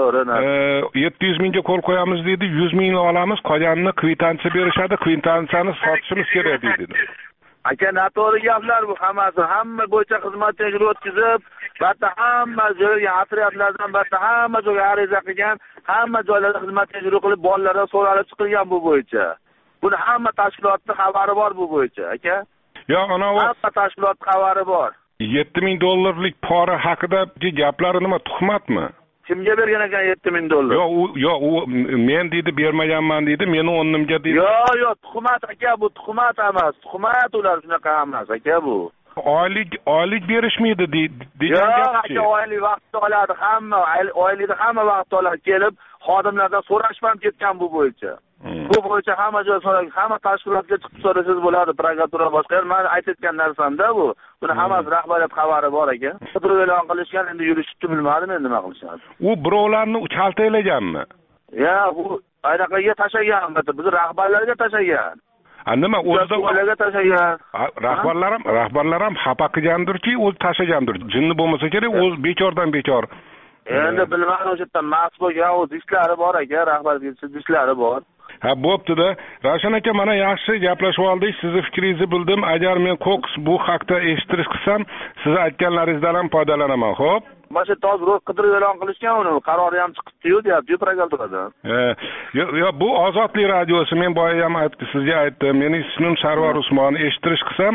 700 mingga qo'l qo'yamiz deydi, 100 mingni olamiz, qolganini kvitansiya berishadi, kvitantsiyani sotishimiz kerak deydi. Aka, noto'g'ri gaplar bu hammasi. Hamma bo'yicha xizmat tekshiruv o'tkazib, batda hamma joyga otryadlardan batda hamma joyga ariza qilgan, hamma joylarda xizmat tekshiruv qilib, bolalardan so'ralib chiqilgan bu bo'yicha. Buni hamma tashkilotning xabari bor bu bo'yicha, aka. Yo'q, hamma tashkilot xabari bor. 7,000 dollarlik pora haqidagi gaplari nima, tuhmatmi? Kimga bergan ekan 7,000 dollar? Yo'q, u men deydi bermaganman deydi, meni o'rnimga deydi. Yo'q, tuhmat aka, bu tuhmat emas. Tuhmat ular shunaqa emas aka bu. Oylik berishmaydi degan gapchi. Yo'q, oylik vaqt oladi, oylikda hamma vaqt oladi kelib, xodimlardan so'rash ham ketgan bu bo'yicha. Bu bo'yicha hamma joy so'ragan, hamma tashkilotga chiqib so'rasangiz bo'ladi, prokuratura boshqa. Men aytayotgan narsamda bu. Buni hammasi rahbariyat xabari bor aka. Qidiruv e'lon qilishgan, endi yurishibdi, bilmadim endi nima qilishadi. U birovlarni kaltaylaganmi? Bu anaqaga tashagan, biz rahbarlarga tashagan. Nima o'zida tashagan. Rahbarlar ham xafa qilgandirki, o'z tashagandir. Jinni bo'lmasa kerak, o'z bekordan bekor. Endi bilmadim, o'sha yerda mas bo'lgan, o'z disklari bor aka, rahbariyat disklari bor. Bo'pti-da. Ravshan aka, mana yaxshi gaplashib oldik, sizni fikringizni bildim. Agar men Cox bu haqda eshittirish qilsam, siz aytganlaringizdan ham foydalanaman, xo'p? Mana hozir qidiruv e'lon qilishgan, uni qarori ham chiqibdi-yu, deyapti prokuraturadan. Yo'q, bu Ozodlik radiosi. Men boya ham sizga aytdim. Mening ismim Sarvar Usmon. Eshittirish qilsam,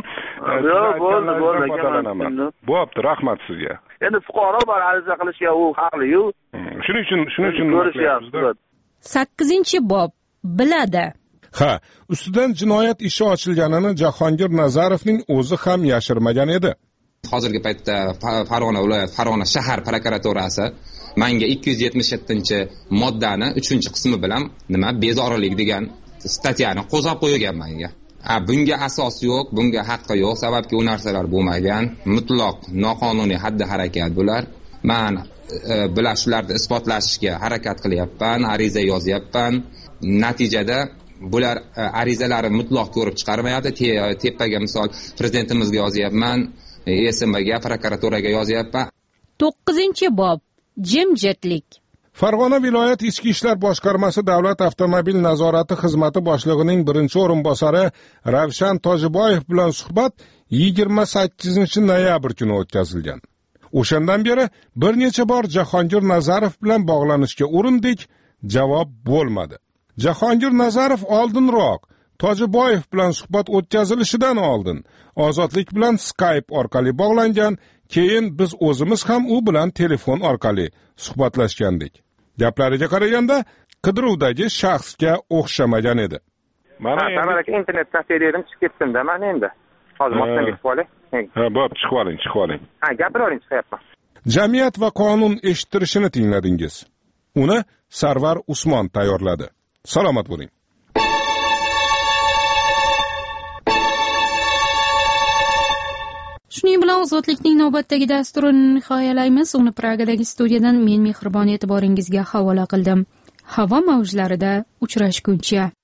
bo'ldi. Bo'pti, rahmat sizga. Endi fuqaro bor ariza qilishga u haqli-yu. Shuning uchun ko'rishyapmiz. 8-bob biladi. Ustidan jinoyat ishi ochilganini Jahongir Nazarovning o'zi ham yashirmagan edi. Hozirgi paytda Farg'ona viloyat Farg'ona shahar prokuraturasi menga 277-moddani 3-qismi bilan bezorilik degan statyani qo'zg'ab qo'ygan menga. Bunga asos yo'q, bunga haqqi yo'q, sababki u narsalar bo'lmagan, mutlaq noqonuniy xatti-harakat bular. Men bular shularni isbotlashga harakat qilyapman, ariza yozyapman. Natijada bular arizalari mutlaq ko'rib chiqarmayapti. Tepaga misol prezidentimizga yozyapman, SMBga, prokuraturaga yozyapman. 9-bob jimjitlik. Farg'ona viloyat ichki ishlar boshqarmasi davlat avtomobil nazorati xizmati boshlig'ining birinchi o'rinbosari Ravshan Tojiboyev bilan suhbat 28-noyabr kuni o'tkazilgan. O'shandan beri bir necha bor Jahongir Nazarov bilan bog'lanishga urindik, javob bo'lmadi. Jahongir Nazarov oldinroq Tojiboyev bilan suhbat o'tkazilishidan oldin Ozodlik bilan Skype orqali bog'langan, keyin biz o'zimiz ham u bilan telefon orqali suhbatlashgandik. Gaplariga qaraganda qidiruvdagi shaxsga o'xshamagan edi. Mana internet kafeda edim, chiqib ketdim-da men endi. Hozir moshinaga chiqib olay. Ha, bo'p, chiqib oling. Ha, gapiravering, chiqyapman. Jamiyat va qonun eshittirishini tingladingiz. Uni Sarvar Usmon tayyorladi. Salomat bo'ling. Shuning bilan Ozodlikning navbatdagi dasturini nihoyalaymiz. Uni Pragadagi studiyadan men Mehribon e'tiboringizga havola qildim. Havo mavjlarida uchrashguncha